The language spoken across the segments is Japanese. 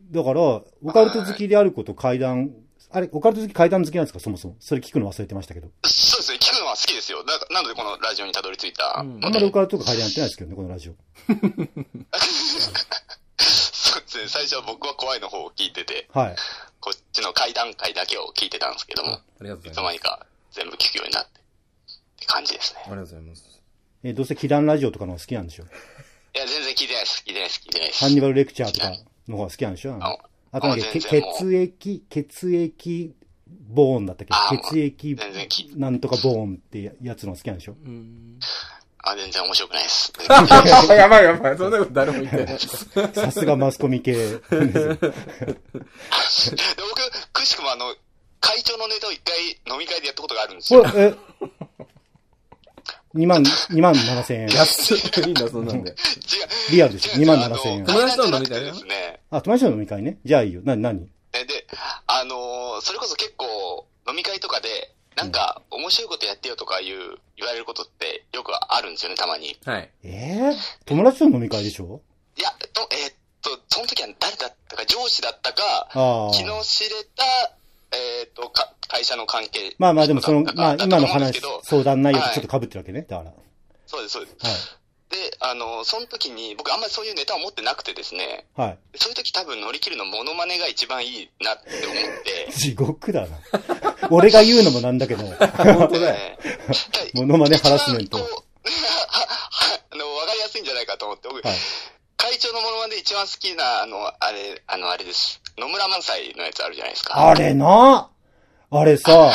だから、オカルト好きであること怪談、あれ、オカルト好き怪談好きなんですかそもそも。それ聞くの忘れてましたけど。 そうですね、聞くのは好きですよ。なのでこのラジオにたどり着いた。 あんまりオカルトとか怪談やってないですけどね、このラジオ。 そうですね、最初は僕は怖いの方を聞いてて、 はい。 こっちの怪談会だけを聞いてたんですけども、 ありがとうございます。 いつの間にか全部聞くようになって、って感じですね。 ありがとうございます。 どうせ奇談ラジオとかの方が好きなんでしょいや、全然聞いてないです、聞いてないです、聞いてないです。 ハンニバルレクチャーとかの方が好きなんでしょあとなんだっけ、血液ボーンだったっけ血液なんとかボーンってやつの好きなんでしょ全然面白くないです。 やばいやばい、そんなこと誰も言ってない。 さすがマスコミ系ですよ。 で僕、くしくも会長のネタを一回飲み会でやったことがあるんですよ。 27,000円。 安いんだ、そんなんで。 違う。 リアルですよ。27,000円。 友達との飲み会ですね。 あ、友達との飲み会ね。じゃあいいよ。何で、それこそ結構飲み会とかで、なんか面白いことやってよとか言われることってよくあるんですよね、たまに。 はい。 友達との飲み会でしょいや、その時は誰だったか、上司だったか、昨日知れた、会社の関係。 まあでも今の話、相談内容とちょっと被ってるわけね。だから。 そうです、そうです。 はい。 で、その時に、僕あんまりそういうネタを持ってなくてですね。 はい。 そういう時多分乗り切るのモノマネが一番いいなって思って。 地獄だな。俺が言うのもなんだけど。 本当だよ。 モノマネハラスメント。 わかりやすいんじゃないかと思って、僕、 はい、 会長のモノマネで一番好きな、あれです。野村萬斎のやつあるじゃないですか。 あれなあれさ、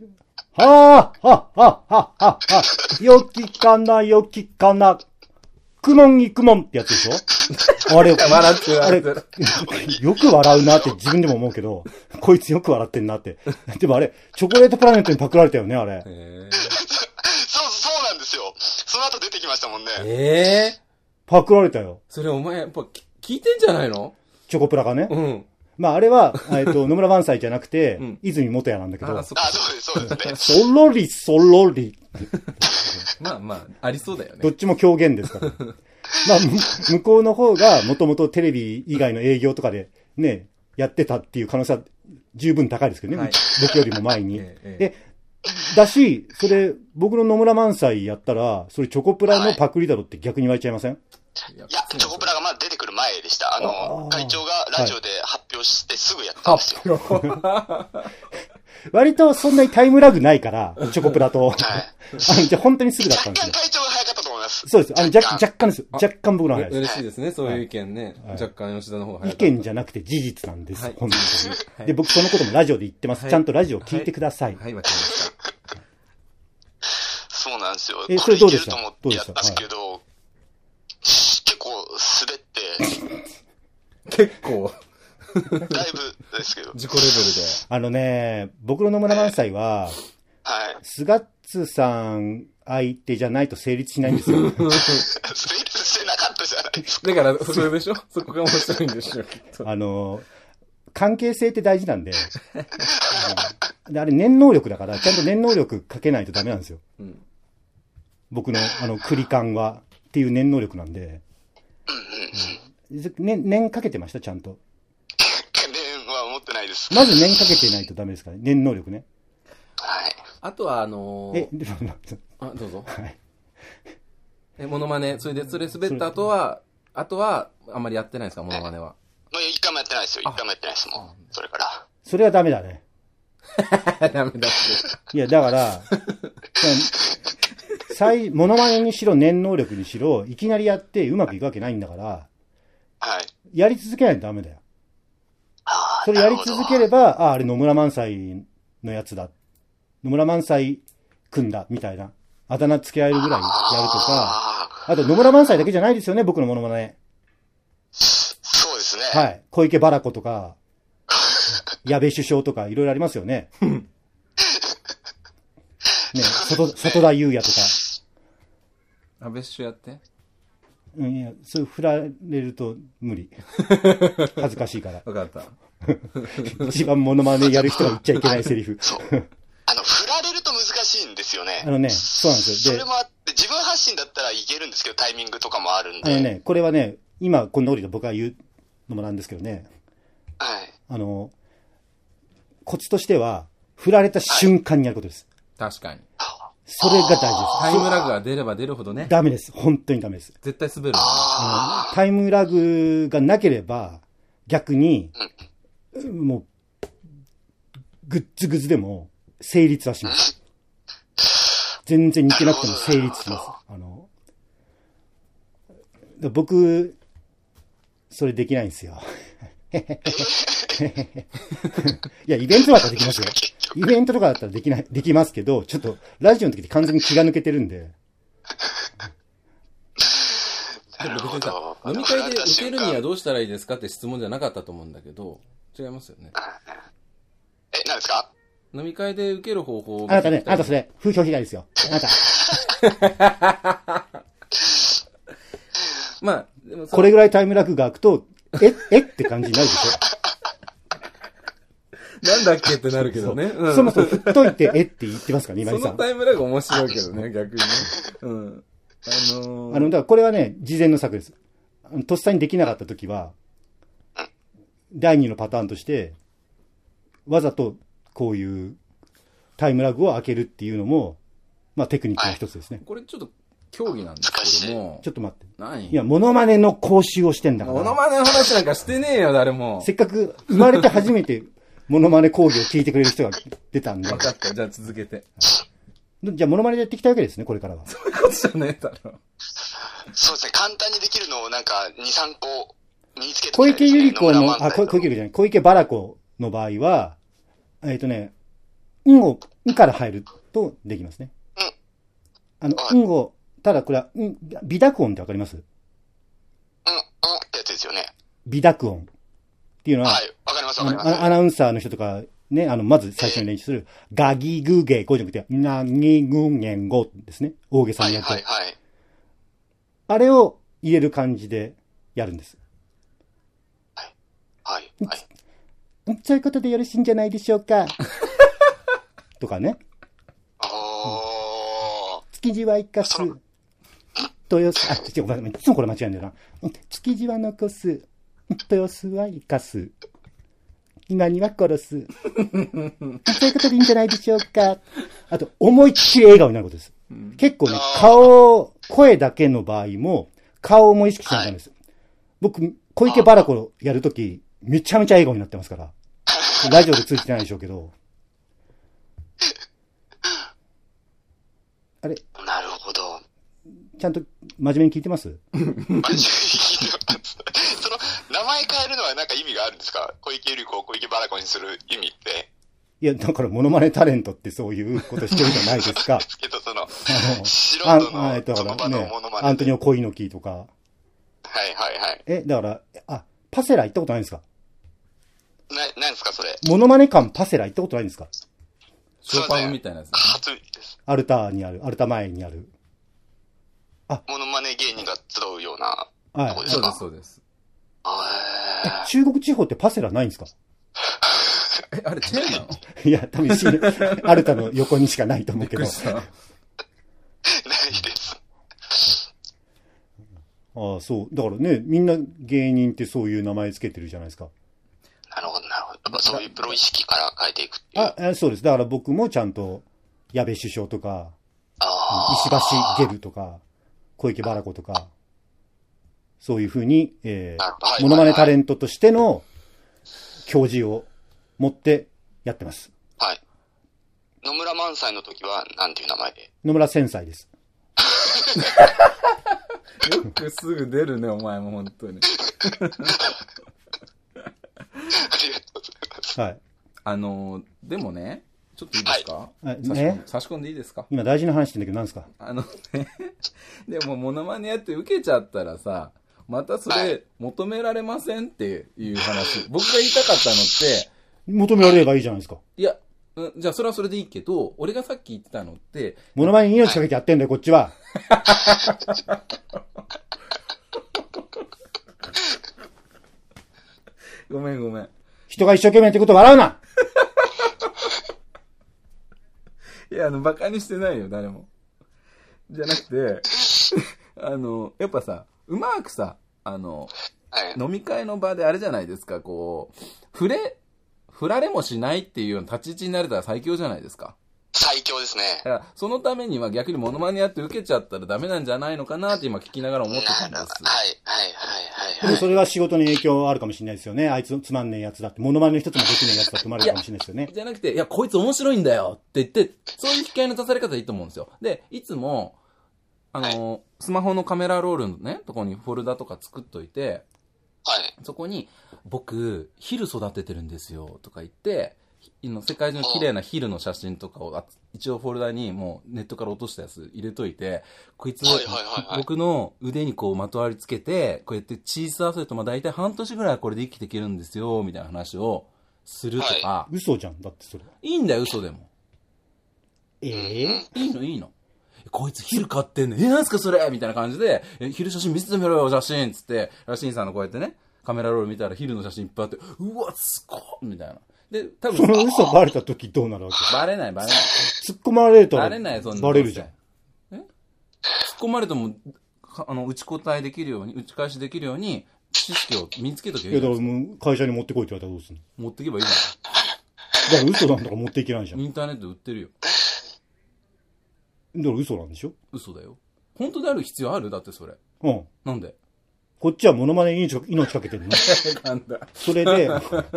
よきかな、よきかな。くもんいくもんってやつでしょあれ、 笑ってる。 あれ、よく笑うなって自分でも思うけど、こいつよく笑ってんなって。でもあれ、チョコレートプラネットにパクられたよね、あれ。 そうなんですよ。その後出てきましたもんね。 パクられたよ。 それお前、やっぱ、聞いてんじゃないの？ チョコプラがね。 うん。 まああれは、野村萬斎じゃなくて、泉元也なんだけど。 そうですね。 そろりそろり。 まあ、ありそうだよね。 どっちも狂言ですから。まあ、向こうの方が、もともとテレビ以外の営業とかで、ね、やってたっていう可能性は十分高いですけどね。はい、僕よりも前に。で、だし、それ、僕の野村萬斎やったら、それチョコプラのパクリだろって逆に言われちゃいません？ いや、チョコプラがまだ出てくる前でした。会長がラジオで発表してすぐやったんですよ。 割とそんなにタイムラグないから、チョコプラと。じゃ本当にすぐだったんですよ。 若干会長が早かったと思います。 そうです。若干ですよ。若干僕の早いです。 嬉しいですね、そういう意見ね。若干吉田の方が早い。 意見じゃなくて事実なんです。本当に。で、僕そのこともラジオで言ってます。ちゃんとラジオ聞いてください。 はい、わかりました。 そうなんですよ。 それどうでした？ これいけると思ってやったんですけど、結構滑って。 結構。 だいぶですけど。 自己レベルで。 僕の野村萬斎は、 はい。 スガッツさん相手じゃないと成立しないんですよ。 成立してなかったじゃないですか。 だから、それでしょ？そこが面白いんでしょ、きっと。 関係性って大事なんで、であれ念能力だから、ちゃんと念能力かけないとダメなんですよ。僕の、クリカンは、っていう念能力なんで。念かけてましたちゃんと。 念は持ってないです。 まず念かけてないとダメですからね。念能力ね。 はい。 あとはどうぞ。 はい。 モノマネ、それ滑った後は、あんまりやってないですか、モノマネは。 もう一回もやってないですよ。一回もやってないですもん。それから。 それはダメだね。 ダメだって。 いや、だから、モノマネにしろ、念能力にしろ、いきなりやってうまくいくわけないんだから、 はい。 やり続けないとダメだよ。それやり続ければ、あれ野村萬斎のやつだ。野村萬斎くんだ、みたいな。あだ名付け合えるぐらいやるとか。あと野村萬斎だけじゃないですよね、僕のモノマネ。 そうですね。 はい。小池バラ子とか、矢部首相とかいろいろありますよね。ね、外田裕也とか。 安倍首相やって。 いや、そう振られると無理。恥ずかしいから。 わかった。 一番モノマネやる人が言っちゃいけないセリフ。 そう。振られると難しいんですよね。 そうなんですよ。 それもあって、自分発信だったらいけるんですけど、タイミングとかもあるんで。 これはね、今こんなこと僕が言うのもなんですけどね、 コツとしては、振られた瞬間にやることです。 確かに。 それが大事です。 タイムラグが出れば出るほどね。 ダメです。本当にダメです。 絶対滑る。 タイムラグがなければ、逆に、もう、グッズグズでも、成立はします。全然似てなくても成立します。僕、それできないんですよ。いや、イベントだったらできますよ。イベントとかだったらできますけど、ちょっと、ラジオの時って完全に気が抜けてるんで。 でも別にさ、飲み会で受けるにはどうしたらいいですかって質問じゃなかったと思うんだけど、違いますよね。 何ですか？ 飲み会で受ける方法あなたね、あなたそれ、風評被害ですよ。あなた。 まあ、でもこれぐらいタイムラグが空くと、えって感じになるでしょ。 なんだっけってなるけどね。 そもそも振っといて、って言ってますからね、今井さん。 そのタイムラグ面白いけどね、逆にね。うん。 だからこれはね、事前の策です。とっさにできなかったときは、第2のパターンとして、わざとこういうタイムラグを開けるっていうのも、まあテクニックの一つですね。 これちょっと競技なんですけども。 ちょっと待って。 何？ いや、モノマネの講習をしてんだから。 モノマネの話なんかしてねえよ、誰も。 せっかく生まれて初めてモノマネ講義を聞いてくれる人が出たんで。 分かった。じゃあ続けて。 じゃあモノマネでやっていきたいわけですね、これからは。 そういうことじゃねえだろ。 そうですね、簡単にできるのをなんか2、3個身につけて、 小池百合子の、小池百合子じゃない、小池バラ子の場合は、んから入るとできますね。ただこれは、微濁音ってわかります？ ってやつですよね。 微濁音っていうのは、 はい、わかりますわかります。 アナウンサーの人とか、ね、まず最初に練習する、ガギグゲゴじゃなくて、ナギグゲンゴですね。大げさにやると。 はいはいはい。 あれを入れる感じでやるんです。 はい。はい。はい。 そういうことでよろしいんじゃないでしょうか。とかね。築地は生かす。豊洲、いつもこれ間違えんだよな。築地は残す。豊洲は生かす。今には殺す。そういうことでいいんじゃないでしょうか。あと、思いっきり笑顔になることです。結構ね、声だけの場合も、顔も意識しないとダメです。僕、小池バラコやるとき、めちゃめちゃ笑顔になってますから。ラジオで通じてないでしょうけど。あれ？ なるほど。 ちゃんと真面目に聞いてます？ 真面目に聞いてます。その、名前変えるのはなんか意味があるんですか？小池百合子を小池バラコにする意味って。いや、だからモノマネタレントってそういうことしてるじゃないですか。 ですけど、素人のその場のモノマネ。 アントニオ小猪木とか。 はいはいはい。 だから、パセラ行ったことないんですか？ 何ですかそれ。 モノマネ館パセラ行ったことないんですか？ ショーパンみたいなやつ、ね。 初です。 アルタ前にある。 モノマネ芸人が集うようなとこですか？ そうです。 中国地方ってパセラないんですか？ あれチェーンなの？ いや、多分アルタの横にしかないと思うけど。 ないです。 そう。だからね、みんな芸人ってそういう名前つけてるじゃないですか。 なるほど、なるほど。やっぱそういうプロ意識から変えていくっていう。 そうです。だから僕もちゃんと、矢部首相とか、石橋ゲルとか、小池バラ子とか、そういうふうに、モノマネタレントとしての教示を持ってやってます。 はい。野村萬斎の時はなんていう名前で？ 野村千斎です。 よくすぐ出るね、お前も本当に。 ありがとうございます。 はい。 でもね、ちょっといいですか？ はい。 差し込んでいいですか？ 今大事な話してんだけど何ですか？ でもモノマネやって受けちゃったらさ、またそれ求められませんっていう話。僕が言いたかったのって、 求められればいいじゃないですか。 いや、じゃあそれはそれでいいけど、俺がさっき言ってたのって、 モノマネに命かけてやってんだよ、こっちは。 ごめん。 人が一生懸命やってこと笑うな。 いや、バカにしてないよ、誰も。じゃなくて、やっぱさ、うまくさ、飲み会の場であれじゃないですか、こう、触れ振られもしないっていうような立ち位置になれたら最強じゃないですか。 最強ですね。 だからそのためには逆にモノマネやって受けちゃったらダメなんじゃないのかなって今聞きながら思ってたんです。 はい、はい、はい、はい。 でもそれは仕事に影響あるかもしれないですよね。あいつつまんねえやつだって、モノマネの一つもできねえやつだって生まれるかもしれないですよね。 じゃなくて、いや、こいつ面白いんだよって言って、そういう引き合いの出され方でいいと思うんですよ。で、いつも、スマホのカメラロールのね、とこにフォルダとか作っといて、 はい。 そこに、僕、ヒル育ててるんですよ、とか言って、世界中の綺麗なヒルの写真とかを一応フォルダにもうネットから落としたやつ入れといて、こいつ、僕の腕にこうまとわりつけて、こうやってチーズ合わせると大体半年ぐらいはこれで生きていけるんですよ、みたいな話をするとか。 はい、嘘じゃん、だってそれ。 いいんだよ、嘘でも。 いいの。こいつヒル買ってんの。なんすかそれみたいな感じで、ヒル写真見せてみろよ、写真つって、ラシンさんのこうやってね、カメラロール見たらヒルの写真いっぱいあって、うわ、すごいみたいな。で、多分その嘘バレた時どうなるわけ？ バレない。 突っ込まれたらバレない、そんな。 バレるじゃん。 突っ込まれても、打ち答えできるように、打ち返しできるように、知識を身につけときゃいい。 いや、だからもう会社に持ってこいって言われたらどうするの？ 持ってけばいいじゃん。だから嘘なんだから持っていけないじゃん。 インターネットで売ってるよ。 だから嘘なんでしょ？ 嘘だよ。本当である必要ある？だってそれ。 うん。 なんで？ こっちはモノマネに命かけてるの。 なんだ。 それで、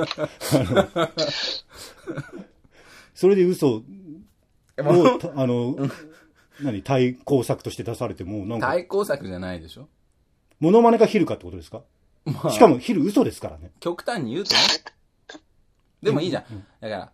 それで嘘を、対抗策として出されても、なんか。 対抗策じゃないでしょ？ モノマネかヒルかってことですか？まあ、しかもヒル嘘ですからね。 極端に言うとね。でもいいじゃん。だから、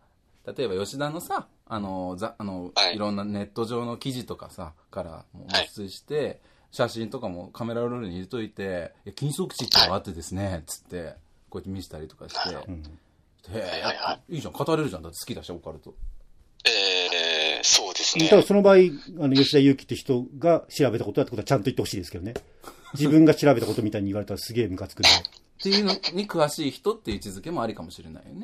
例えば吉田のさ、いろんなネット上の記事とかさ、からもう抜粋して、写真とかもカメラロールに入れといて、金属値ってのがあってですね、つって、こうやって見せたりとかして、いいじゃん、語れるじゃん、だって好きだし、オカルト。 そうですね。 ただその場合、吉田祐樹って人が調べたことだってことはちゃんと言ってほしいですけどね。自分が調べたことみたいに言われたらすげえムカつくんで。 っていうのに詳しい人っていう位置づけもありかもしれないよね。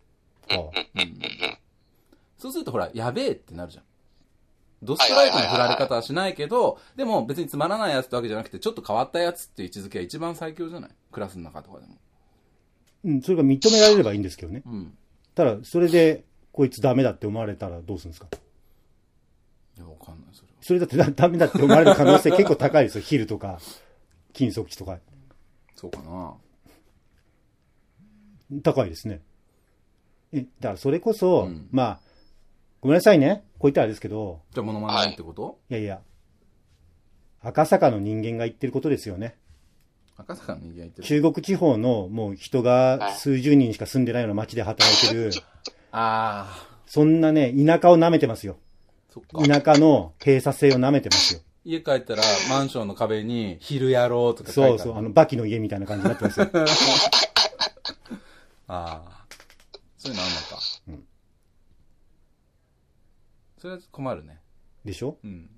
そうするとほら、やべえってなるじゃん。ドストライクの振られ方はしないけど、でも別につまらないやつってわけじゃなくて、ちょっと変わったやつっていう位置づけは一番最強じゃない？クラスの中とかでも。 うん、それが認められればいいんですけどね。 うん。 ただ、それで、こいつダメだって思われたらどうするんですか？ いや、わかんない、それは。 それだってダメだって思われる可能性結構高いですよ。ヒルとか、金属器とか。 そうかな。 高いですね。だからそれこそ、まあ、ごめんなさいね。こう言ったらあれですけど。 じゃあモノマネってこと？ いや、赤坂の人間が言ってることですよね。 赤坂の人間が言ってる。 中国地方のもう人が数十人しか住んでないような町で働いてる。そんなね、田舎を舐めてますよ。田舎の閉鎖性を舐めてますよ。 家帰ったらマンションの壁に昼やろうとか書いてある。 そう、バキの家みたいな感じになってますよ。 そういうのあんのか。それは困るね。 でしょ？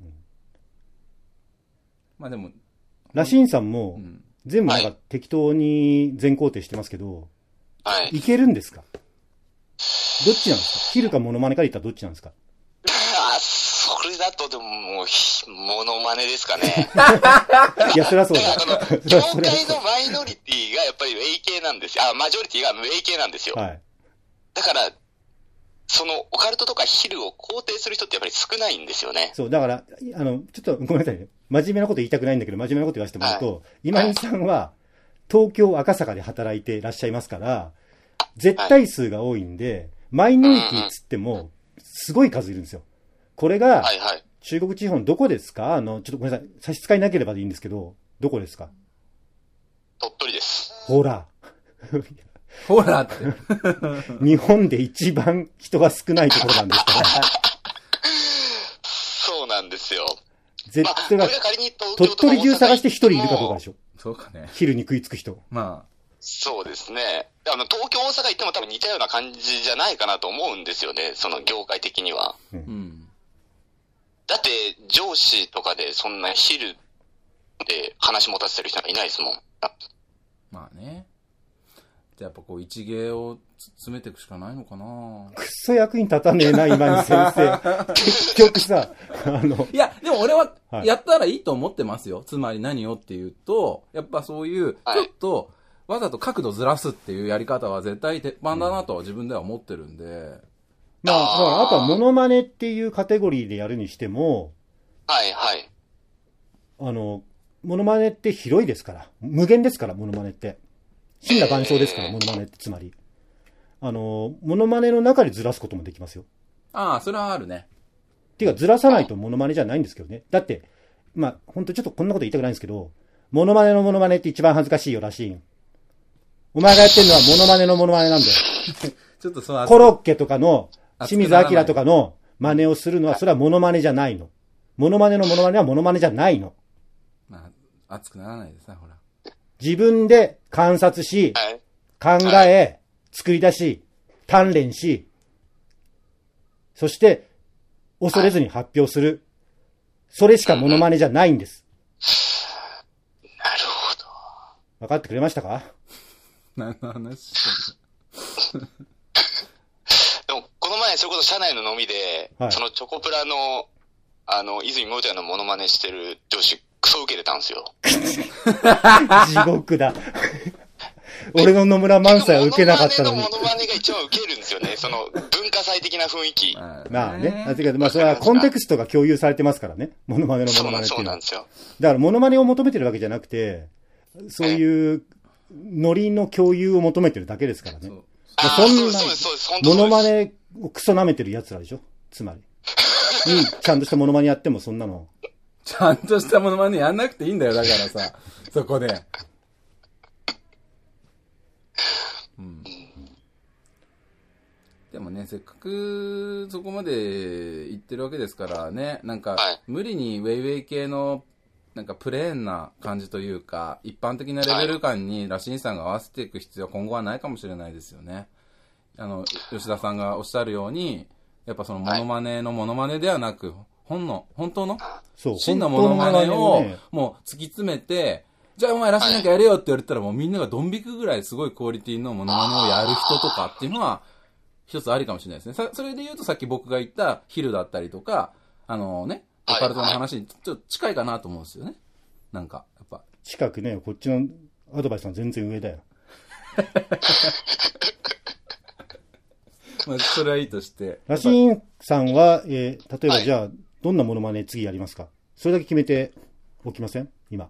まあでも。 ラシンさんも、全部なんか適当に全肯定してますけど、いけるんですか？どっちなんですか？ヒルかモノマネかで言ったらどっちなんですか？ それだとでももう、モノマネですかね。 いや、そりゃそうだ。 業界のマイノリティがやっぱり AK なんですよ。マジョリティが AK なんですよ。 はい。 だから、そのオカルトとかヒルを肯定する人ってやっぱり少ないんですよね。 そう、だから、ちょっとごめんなさいね。真面目なこと言いたくないんだけど、真面目なこと言わせてもらうと、今井さんは東京赤坂で働いていらっしゃいますから、絶対数が多いんで、マイノリティつっても、すごい数いるんですよ。これが、中国地方のどこですか？ちょっとごめんなさい。差し支えなければでいいんですけど、どこですか？ 鳥取です。 ほら。 ほらって。 日本で一番人が少ないところなんですから。 そうなんですよ。 絶対が、鳥取中探して一人いるかどうかでしょ。 そうかね。 昼に食いつく人。 まあ。 そうですね。東京、大阪行っても多分似たような感じじゃないかなと思うんですよね。その業界的には。だって、上司とかでそんな昼で話持たせてる人なんかいないですもん。 まあね。じゃあやっぱこう一芸を詰めていくしかないのかな。 くっそ役に立たねえな、今に先生。結局さ、 いや、でも俺はやったらいいと思ってますよ。つまり何をっていうと、やっぱそういう、ちょっと、 わざと角度ずらすっていうやり方は絶対鉄板だなとは自分では思ってるんで。 まあ、だからあとはモノマネっていうカテゴリーでやるにしても、 はいはい。 モノマネって広いですから。無限ですから、モノマネって。真羅万象ですから、モノマネってつまり。モノマネの中でずらすこともできますよ。 ああ、それはあるね。 ていうか、ずらさないとモノマネじゃないんですけどね。だって、まあ、ほんとちょっとこんなこと言いたくないんですけど、モノマネのモノマネって一番恥ずかしいよらしい。お前がやってるのはモノマネのモノマネなんだよ。 ちょっとそうコロッケとかの、清水明とかの真似をするのは、それはモノマネじゃないの。モノマネのモノマネはモノマネじゃないの。 まあ、熱くならないでさ、ほら。 自分で観察し、考え、作り出し、鍛錬し、そして、恐れずに発表する。それしかモノマネじゃないんです。 なるほど。 分かってくれましたか？ 何の話してんの？ でも、この前、それこそ社内の飲みで、そのチョコプラの、泉もちゃんのモノマネしてる上司、クソ受けてたんですよ。 地獄だ。俺の野村萬斎は受けなかったのに。 モノマネが一番受けるんですよね。その、文化祭的な雰囲気。 まあね。まあそれはコンテクストが共有されてますからね。モノマネのモノマネっていうのは。 そうなんですよ。 だからモノマネを求めてるわけじゃなくて、そういうノリの共有を求めてるだけですからね。そんな、モノマネをクソ舐めてる奴らでしょ？つまり。ちゃんとしたモノマネやってもそんなの。 ちゃんとしたモノマネやんなくていいんだよ、だからさ。そこで。うん。でもね、せっかくそこまで行ってるわけですからね、なんか、無理にウェイウェイ系の、なんかプレーンな感じというか、一般的なレベル感にラシンさんが合わせていく必要は今後はないかもしれないですよね。吉田さんがおっしゃるように、やっぱそのモノマネのモノマネではなく、本当の真のモノマネをもう突き詰めて、じゃあお前らしいなんかやれよって言われたらもうみんながドン引くぐらいすごいクオリティのモノマネをやる人とかっていうのは一つありかもしれないですね。それで言うとさっき僕が言ったヒルだったりとか、オカルトの話にちょっと近いかなと思うんですよね。なんか、やっぱ。 近くね、こっちのアドバイスは全然上だよ。 まあ、それはいいとして。 ラシンさんは、例えばじゃあ、どんなモノマネ次やりますか？それだけ決めておきません？今。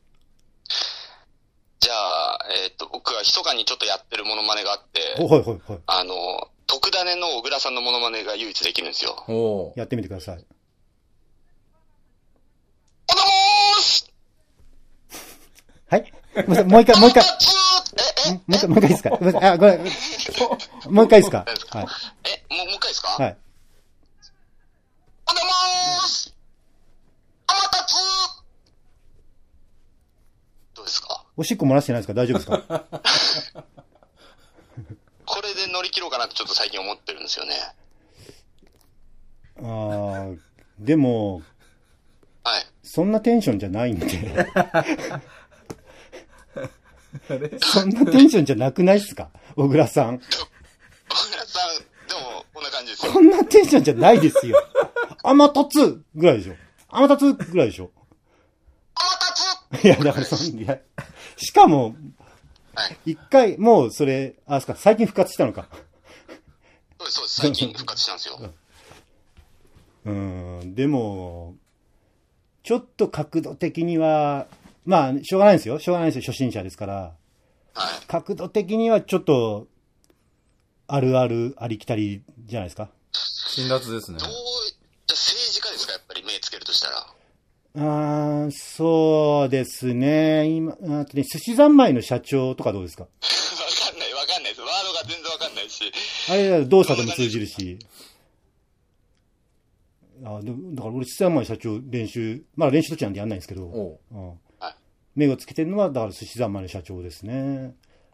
じゃあ、僕は密かにちょっとやってるモノマネがあって、 はいはいはい。 特ダネの小倉さんのモノマネが唯一できるんですよ。 やってみてください。 おどもーすはい。もう一回。もう一回いいですか？あ、ごめん。もう一回いいですか？はい。 もう一回ですか？ はい。 おどもーす天達どうですか？ おしっこ漏らしてないですか？大丈夫ですか？ これで乗り切ろうかなってちょっと最近思ってるんですよね。 でも、 はい。 そんなテンションじゃないんで。そんなテンションじゃなくないっすか？小倉さん。 小倉さん、でも、こんな感じですよ。 こんなテンションじゃないですよ。天達ぐらいでしょ。天達ぐらいでしょ。 天達いや、だからしかも、一回、もうそれ、最近復活したのか。 そうです、最近復活したんですよ。でも、ちょっと角度的には、まあ、しょうがないですよ、初心者ですから。 はい。 角度的にはちょっと、あるある、ありきたりじゃないですか。 辛辣ですね。 じゃ政治家ですか、やっぱり目つけるとしたら。 そうですね。今、寿司三昧の社長とかどうですか？ わかんないです。ワードが全然わかんないし。 あれ、動作でも通じるし。だから俺、寿司三昧社長練習、まあ練習途中なんでやんないんですけど、目をつけてるのは、だから寿司三昧の社長ですね。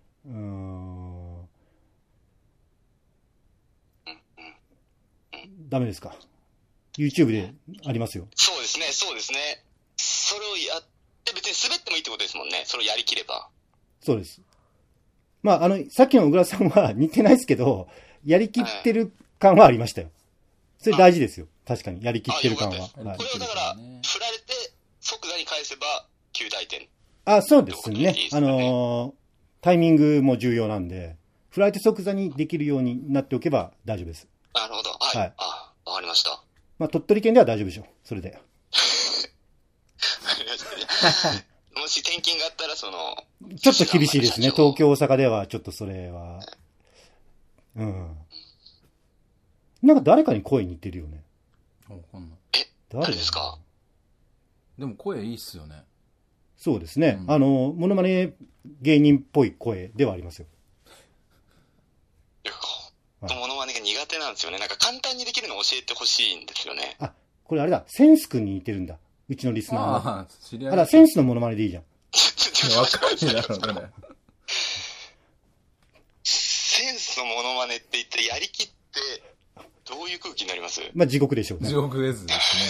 ダメですか？ YouTube でありますよ。 そうですね。それをやって別に滑ってもいいってことですもんね。それをやりきれば。 そうです。まあ、さっきの小倉さんは似てないですけど、やりきってる感はありましたよ。それ大事ですよ。確かに、やりきってる感は。 これをだから、振られて、即座に返せば、9大点。 そうですね。 タイミングも重要なんで、フライト即座にできるようになっておけば大丈夫です。 なるほど。はい。はい、あ、わかりました。 まあ、鳥取県では大丈夫でしょう。それで。 もし転勤があったら、ちょっと厳しいですね。東京、大阪では、ちょっとそれは。うん。なんか誰かに声似てるよね。 わかんない。 誰ですか？ でも声いいっすよね。 そうですね。モノマネ芸人っぽい声ではありますよ。 モノマネが苦手なんですよね。なんか簡単にできるのを教えてほしいんですよね。 あ、これあれだ。センス君に似てるんだ。うちのリスナーの。 ああ、知り合い。 あら、センスのモノマネでいいじゃん。 わかんないだろうね。 センスのモノマネって言ってやりきって、どういう空気になります？ まあ地獄でしょうね。 地獄ですね。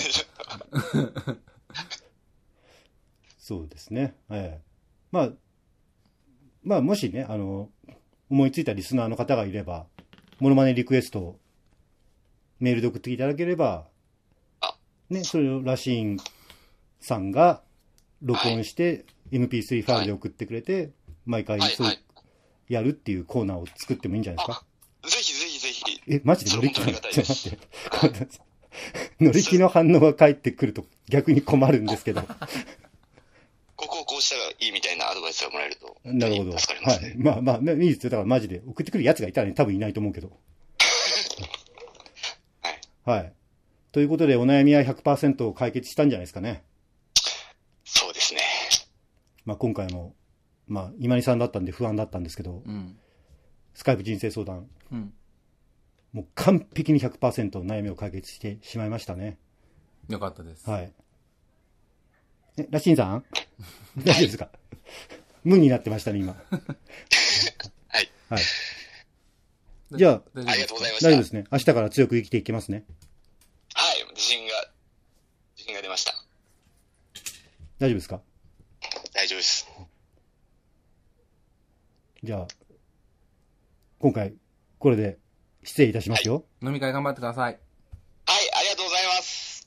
そうですね。まあ、もしね、思いついたリスナーの方がいれば、モノマネリクエストをメールで送っていただければ、ね、それをラシーンさんが録音して、MP3 ファイルで送ってくれて、毎回そうやるっていうコーナーを作ってもいいんじゃないですか？ ぜひぜひぜひ。 マジで乗り気の、ちょっと待って。乗り気の反応が返ってくると逆に困るんですけど。 こうしたらいいみたいなアドバイスがもらえると。 なるほど。 助かりますね。 はい。まあ、いいですよ。だからマジで送ってくる奴がいたらね、多分いないと思うけど。はい。はい。ということで、お悩みは 100% 解決したんじゃないですかね。 そうですね。 まあ今回も、まあ今井さんだったんで不安だったんですけど、スカイプ人生相談、もう完璧に 100% 悩みを解決してしまいましたね。 よかったです。 はい。ラシンさん大丈夫ですか？無になってましたね、今。はい。はい。じゃあ、 ありがとうございました。 大丈夫ですね。明日から強く生きていけますね。 はい、自信が出ました。 大丈夫ですか？ 大丈夫です。 じゃあ、今回、これで失礼いたしますよ。 飲み会頑張ってください。 はい、ありがとうございます。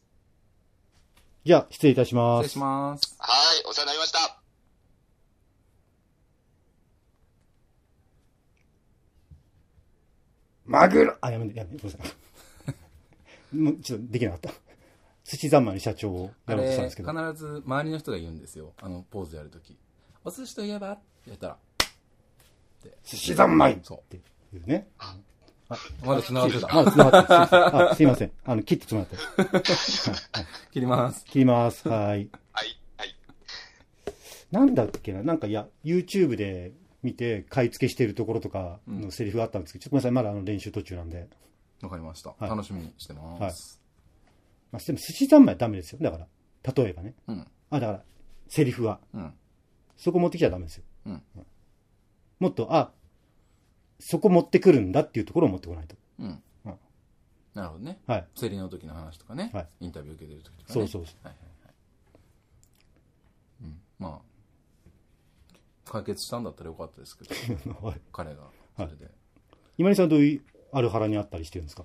じゃあ、失礼いたします。 失礼します。 はい、お世話になりました。 マグロやめて、ごめんなさい。もうちょっとできなかった。寿司三昧の社長をやろうとしたんですけど。 必ず周りの人が言うんですよ。ポーズやるとき。お寿司といえばって言ったら、 寿司三昧っていうね。 まだ繋がってた。 まだ繋がってた。すいません。切って繋がって。 切ります。 切ります。はい。 はい。はい。 なんだっけな、なんかYouTube で見て買い付けしてるところとかのセリフがあったんですけど、ちょっとごめんなさい、まだ練習途中なんで。 わかりました。楽しみにしてます。 まあ、でも寿司三昧はダメですよ。だから、例えばね。だから、セリフは。そこ持ってきちゃダメですよ。もっと、そこ持ってくるんだっていうところを持ってこないと。 なるほどね。 はい。 競りの時の話とかね。 はい。 インタビュー受けてる時とかね。 そう。はいはいはい。まあ、解決したんだったらよかったですけど、彼が、それで。 今井さんはどういうアルハラにあったりしてるんですか？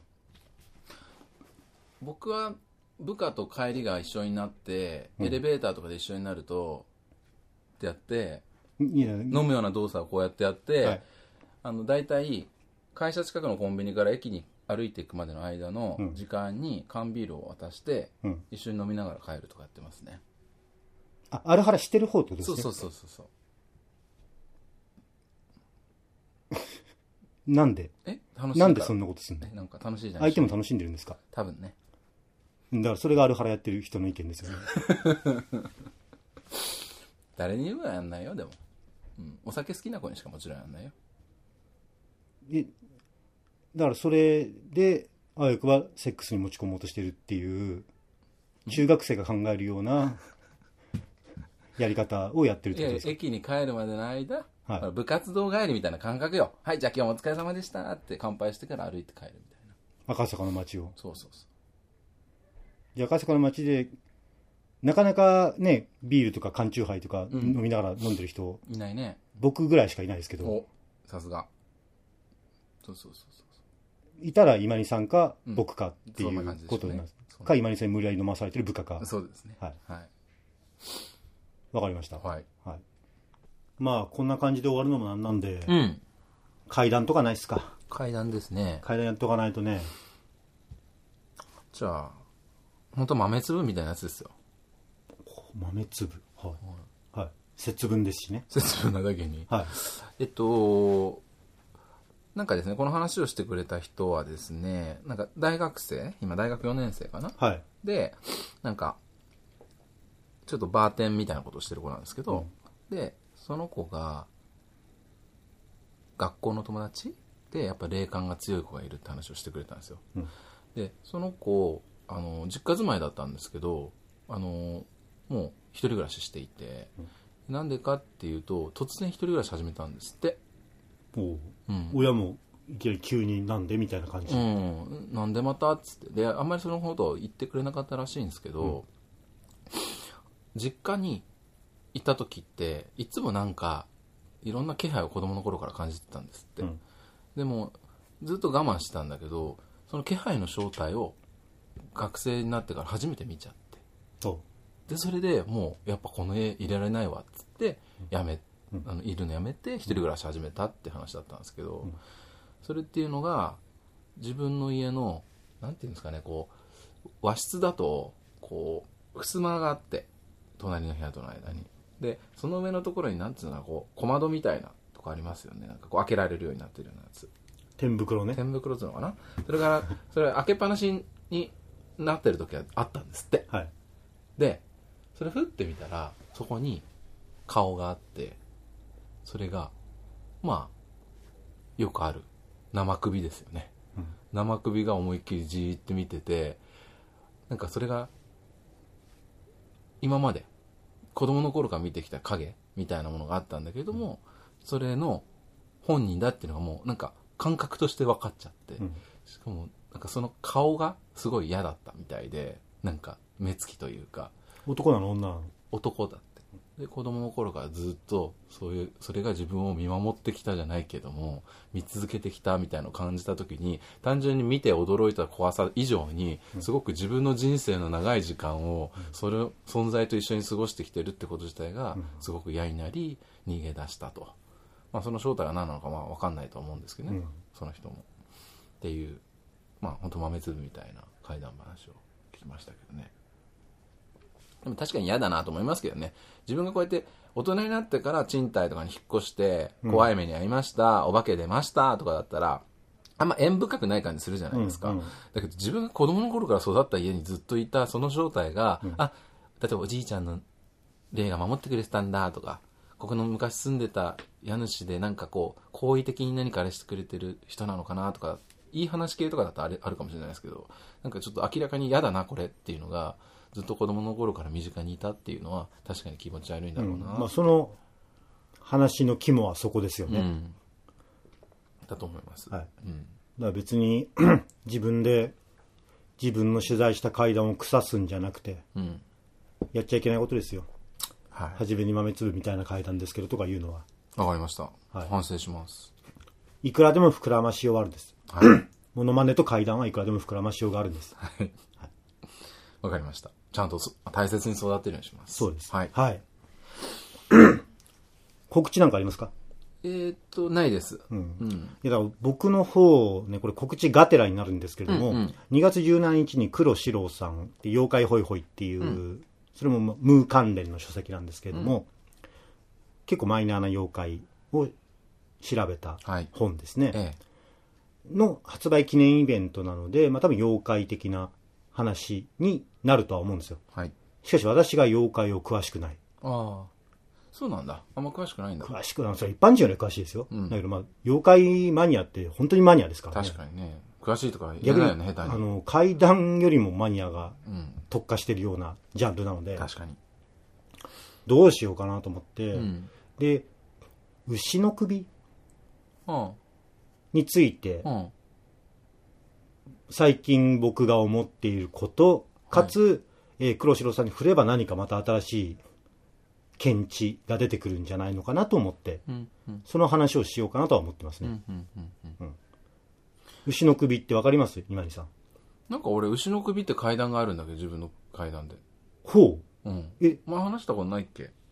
僕は部下と帰りが一緒になって、エレベーターとかで一緒になるとってやって、飲むような動作をこうやって、大体会社近くのコンビニから駅に歩いていくまでの間の時間に缶ビールを渡して、一緒に飲みながら帰るとかやってますね。 アルハラしてる方ってことですね。 そうなんで楽しいなんでそんなことすんの？ なんか楽しいじゃない。相手も楽しんでるんですか？ 多分ね。 だからそれがアルハラやってる人の意見ですよね。 誰に言うはやんないよ、でも。お酒好きな子にしかもちろんやんないよ。 だからそれで、あわよくばセックスに持ち込もうとしてるっていう、中学生が考えるようなやり方をやってるってことですか？ 駅に帰るまでの間、部活動帰りみたいな感覚よ。はい、じゃあ今日もお疲れ様でしたって乾杯してから歩いて帰るみたいな。 赤坂の街を。 そう。 じゃあ赤坂の街で、なかなかね、ビールとか缶チューハイとか飲みながら飲んでる人、 いないね。 僕ぐらいしかいないですけど。 さすが。そう。 いたら今井さんか僕かっていうことになります。か今井さんに無理やり飲まされてる部下か。 そうですね。 はい。わかりました。 はい。 まあこんな感じで終わるのもなんで、 うん。 階段とかないっすか。 階段ですね。 階段やっとかないとね。 じゃあ、ほんと豆粒みたいなやつですよ。 豆粒。はい。はい。節分ですしね。 節分なだけに。 はい。 なんかですね、この話をしてくれた人はですね、なんか大学生、今大学4年生かな、 はい。 で、なんか、ちょっとバーテンみたいなことをしてる子なんですけど、で、その子が、学校の友達で、やっぱ霊感が強い子がいるって話をしてくれたんですよ。で、その子、実家住まいだったんですけど、もう一人暮らししていて、なんでかっていうと、突然一人暮らし始めたんですって。 親もいきなり急になんでみたいな感じ。 なんでまたっつって。で、あんまりそのことを言ってくれなかったらしいんですけど、実家にいた時って、いつもなんか、いろんな気配を子供の頃から感じてたんですって。でも、ずっと我慢してたんだけど、その気配の正体を学生になってから初めて見ちゃって。で、それでもう、やっぱこの家入れられないわっつって、いるのやめて一人暮らし始めたって話だったんですけど、それっていうのが自分の家のなんていうんですかね、こう和室だとこう襖があって、隣の部屋との間に、でその上のところになんていうのかこう小窓みたいなとこありますよね。なんかこう開けられるようになってるようなやつ、 天袋ね。 天袋っていうのかな。それからそれ開けっぱなしになってる時はあったんですって、でそれふってみたらそこに顔があって、それがまあよくある生首ですよね、生首が思いっきりじーって見てて、なんかそれが今まで子供の頃から見てきた影みたいなものがあったんだけども、それの本人だっていうのがもうなんか感覚として分かっちゃって、しかもなんかその顔がすごい嫌だったみたいで、なんか目つきというか。 男なの女なの？ 男だって。で子供の頃からずっとそれが自分を見守ってきたじゃないけども、見続けてきたみたいなのを感じた時に、単純に見て驚いた怖さ以上にすごく自分の人生の長い時間をそれを存在と一緒に過ごしてきてるってこと自体がすごく嫌になり逃げ出したと。まあその正体が何なのか分かんないと思うんですけどね、その人もっていう、まあ本当豆粒みたいな怪談話を聞きましたけどね。でも確かに嫌だなと思いますけどね。自分がこうやって大人になってから賃貸とかに引っ越して怖い目に遭いました、お化け出ましたとかだったらあんま縁深くない感じするじゃないですか、だけど自分が子供の頃から育った家にずっといたその正体が、例えばおじいちゃんの霊が守ってくれてたんだとか、ここの昔住んでた家主でなんかこう好意的に何かあれしてくれてる人なのかなとか、いい話系とかだとあるかもしれないですけど、なんかちょっと明らかに嫌だなこれっていうのがずっと子供の頃から身近にいたっていうのは確かに気持ち悪いんだろうな、 まあ、その話の肝はそこですよね、 だと思います、 だから別に自分で自分の取材した怪談を腐すんじゃなくて、やっちゃいけないことですよ、初めに豆粒みたいな怪談ですけどとかいうのは。 わかりました、反省します。 いくらでも膨らましようがあるんです、モノマネと怪談はいくらでも膨らましようがあるんです。 わかりました。ちゃんと大切に育てるようにします。 そうです。告知なんかありますか？ ないです。 いやだから僕の方ね、これ告知がてらになるんですけれども、2月17日に黒四郎さんって妖怪ホイホイっていう、それもムー関連の書籍なんですけれども、結構マイナーな妖怪を調べた本ですね、の発売記念イベントなので、多分妖怪的な話になるとは思うんですよ、しかし私が妖怪を詳しくない。 そうなんだ。あんま詳しくないんだ。 詳しくない。それ一般人より詳しいですよ、だけど妖怪マニアって本当にマニアですからね。 確かにね、詳しいとか言えないよね、下手に。 怪談よりもマニアが特化してるようなジャンルなので、 確かにどうしようかなと思って、で牛の首について、最近僕が思っていることかつ、黒白さんに振れば何かまた新しい見地が出てくるんじゃないのかなと思って、その話をしようかなとは思ってますね。牛の首ってわかります？今井さん。 なんか俺牛の首って階段があるんだけど、自分の階段で。 ほう。 前話したことないっけ？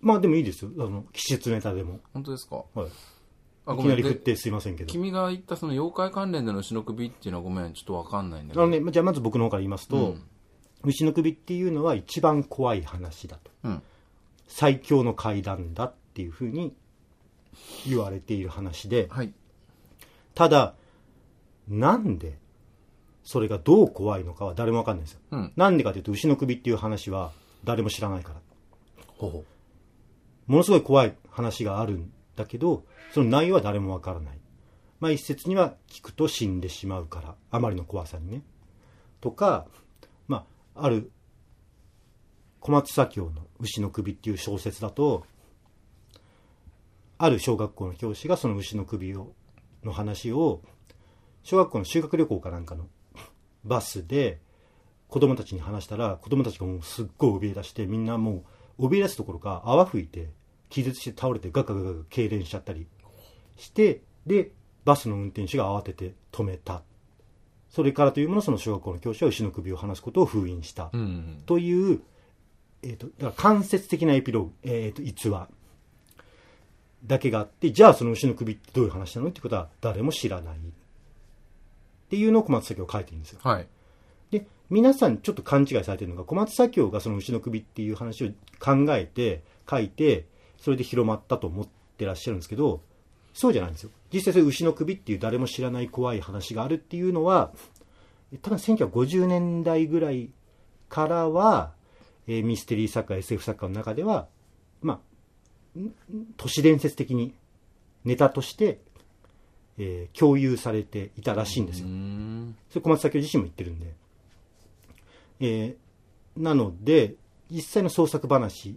まあでもいいですよ。季節ネタでも。 本当ですか？ はい。いきなり振ってすいませんけど。 君が言ったその妖怪関連での牛の首っていうのはごめん、ちょっとわかんないんだけど。 じゃあまず僕の方から言いますと、牛の首っていうのは一番怖い話だと。最強の怪談だっていうふうに言われている話で、 はい、 ただ、なんで、それがどう怖いのかは誰もわかんないですよ。なんでかというと、牛の首っていう話は誰も知らないから。ものすごい怖い話があるんだけど、その内容は誰もわからない。まあ一説には聞くと死んでしまうから、あまりの怖さにね。とか、まあ、ある小松左京の牛の首っていう小説だと、ある小学校の教師がその牛の首の話を、小学校の修学旅行かなんかのバスで子供たちに話したら、子供たちがもうすっごい怯え出して、みんなもう怯え出すところか泡吹いて気絶して倒れてガカガカ痙攣しちゃったりして、でバスの運転手が慌てて止めた。それからというもの、その小学校の教師は牛の首を離すことを封印した、という、だから間接的なエピローグ、逸話だけがあって、じゃあその牛の首ってどういう話なのってことは誰も知らないっていうのを小松左京は書いてるんですよ。 はい、 で、皆さんちょっと勘違いされてるのが、小松左京がその牛の首っていう話を考えて書いて、それで広まったと思ってらっしゃるんですけど、そうじゃないんですよ。実際そういう牛の首っていう誰も知らない怖い話があるっていうのは、多分1950年代ぐらいからは、ミステリー作家、SF 作家の中では、まあ、都市伝説的にネタとして、共有されていたらしいんですよ。それ小松左京自身も言ってるんで。なので、実際の創作話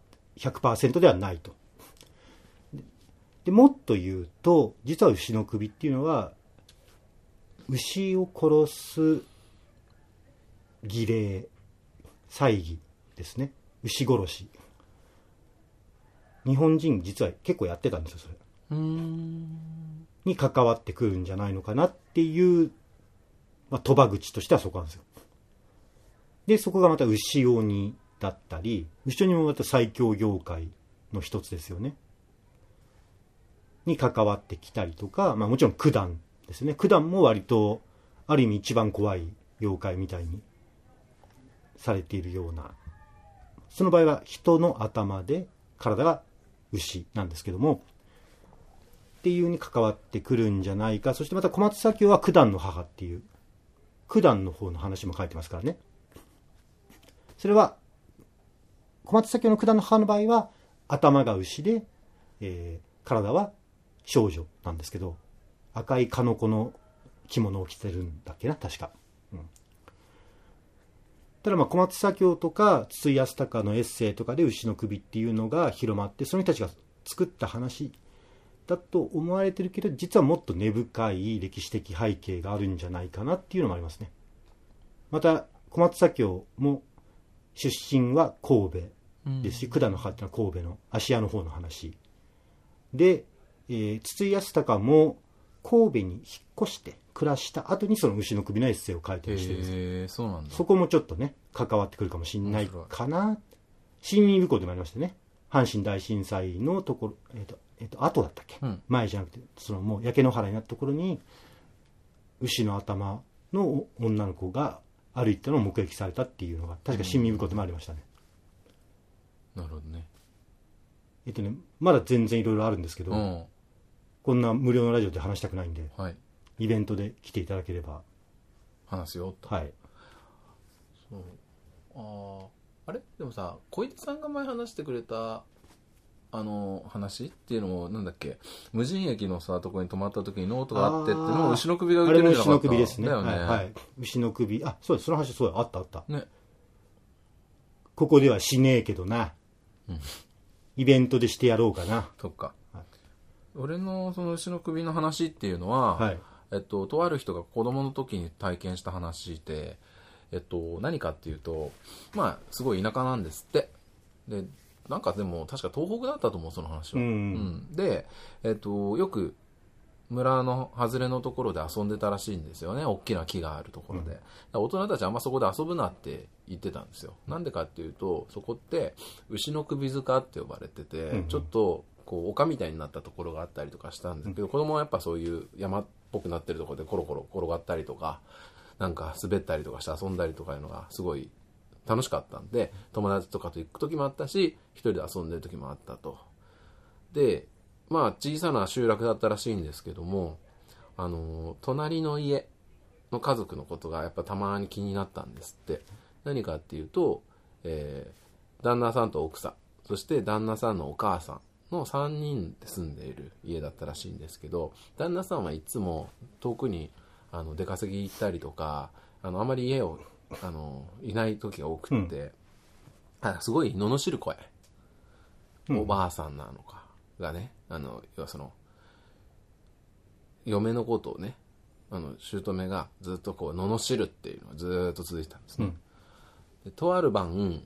100% ではないと。でもっと言うと、実は牛の首っていうのは、牛を殺す儀礼、祭儀ですね。牛殺し。日本人実は結構やってたんですよ、それ。に関わってくるんじゃないのかなっていう、まあ、賭場口としてはそこなんですよ。で、そこがまた牛鬼だったり、牛鬼もまた最強妖怪の一つですよね。に関わってきたりとか、まあもちろん九段ですね。九段も割と、ある意味一番怖い妖怪みたいにされているような。その場合は人の頭で体が牛なんですけども、っていうに関わってくるんじゃないか。そしてまた小松左京は九段の母っていう、九段の方の話も書いてますからね。それは、小松左京の九段の母の場合は、頭が牛で、体は少女なんですけど、赤い鹿の子の着物を着てるんだっけな、確か。ただまあ小松左京とか筒井康隆のエッセイとかで牛の首っていうのが広まって、その人たちが作った話だと思われてるけど、実はもっと根深い歴史的背景があるんじゃないかなっていうのもありますね。また小松左京も出身は神戸ですし、九段の母っていうのは神戸の芦屋の方の話で、筒井康隆も神戸に引っ越して暮らした後にその牛の首のエッセイを書いてる人です。 そうなんだ。 そこもちょっとね関わってくるかもしれないかな。新民武功でもありましてね、阪神大震災のところ、後だったっけ、前じゃなくて、そのもう焼け野原になったところに牛の頭の女の子が歩いてたのを目撃されたっていうのが確か新民武功でもありましたね。 なるほどね。 まだ全然いろいろあるんですけど、こんな無料のラジオで話したくないんで、 はい、 イベントで来ていただければ話すよと。 はい。 そう。あれでもさ、小出さんが前話してくれた話っていうのもなんだっけ、無人駅のさとこに泊まった時にノートがあってってのも牛の首が浮いてるんじゃなかった？ あれも牛の首ですね。 だよね。 はい、はい。牛の首。あ、そうです。その話そうや。あったあった。 ね。 ここではしねえけどな。イベントでしてやろうかな。 そっか。はい、俺のその牛の首の話っていうのは、 はい、 とある人が子供の時に体験した話で、何かっていうと、まあすごい田舎なんですって。で、なんかでも確か東北だったと思う、その話は。で、よく村の外れのところで遊んでたらしいんですよね。大きな木があるところで。大人たちあんまそこで遊ぶなって言ってたんですよ。なんでかっていうと、そこって牛の首塚って呼ばれてて、ちょっとこう丘みたいになったところがあったりとかしたんですけど、子供はやっぱそういう山っぽくなってるところでコロコロ転がったりとか、なんか滑ったりとかして遊んだりとかいうのがすごい楽しかったんで、友達とかと行く時もあったし、一人で遊んでる時もあったと。で、まあ小さな集落だったらしいんですけども、隣の家の家族のことがやっぱたまに気になったんですって。何かっていうと、旦那さんと奥さん、そして旦那さんのお母さんの3人で住んでいる家だったらしいんですけど、旦那さんはいつも遠くに出稼ぎ行ったりとか、あまり家をいない時が多くって、すごい罵る声、おばあさんなのかがね、要はその嫁のことをね、姑がずっとこう罵るっていうのがずっと続いてたんですね。でとある晩、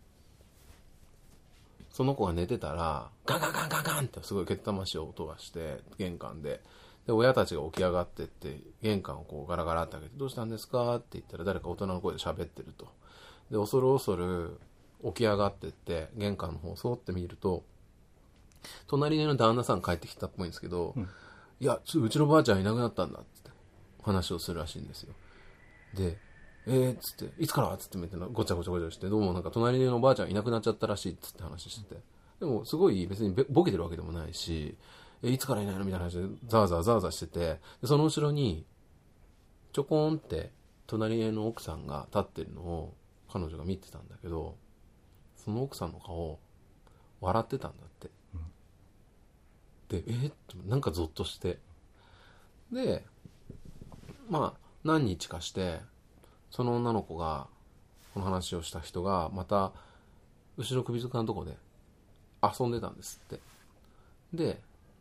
その子が寝てたらガンガンガンガンガンってすごいけったましい音がして玄関で、親たちが起き上がってって玄関をこうガラガラって開けて、どうしたんですかって言ったら誰か大人の声で喋ってると。で恐る恐る起き上がってって玄関の方をそーって見ると、隣の旦那さん帰ってきたっぽいんですけど、いやうちのばあちゃんいなくなったんだって話をするらしいんですよ。でつっていつからっつって見てごちゃごちゃごちゃして、どうもなんか隣のおばあちゃんいなくなっちゃったらしいっつって話してて、でもすごい別にボケてるわけでもないし、いつからいないのみたいな話でザーザーザーザーしてて、でその後ろにちょこんって隣の奥さんが立ってるのを彼女が見てたんだけど、その奥さんの顔笑ってたんだって。でなんかゾッとして、でまあ何日かしてその女の子がこの話をした人がまた後ろ首塚のとこで遊んでたんですって。で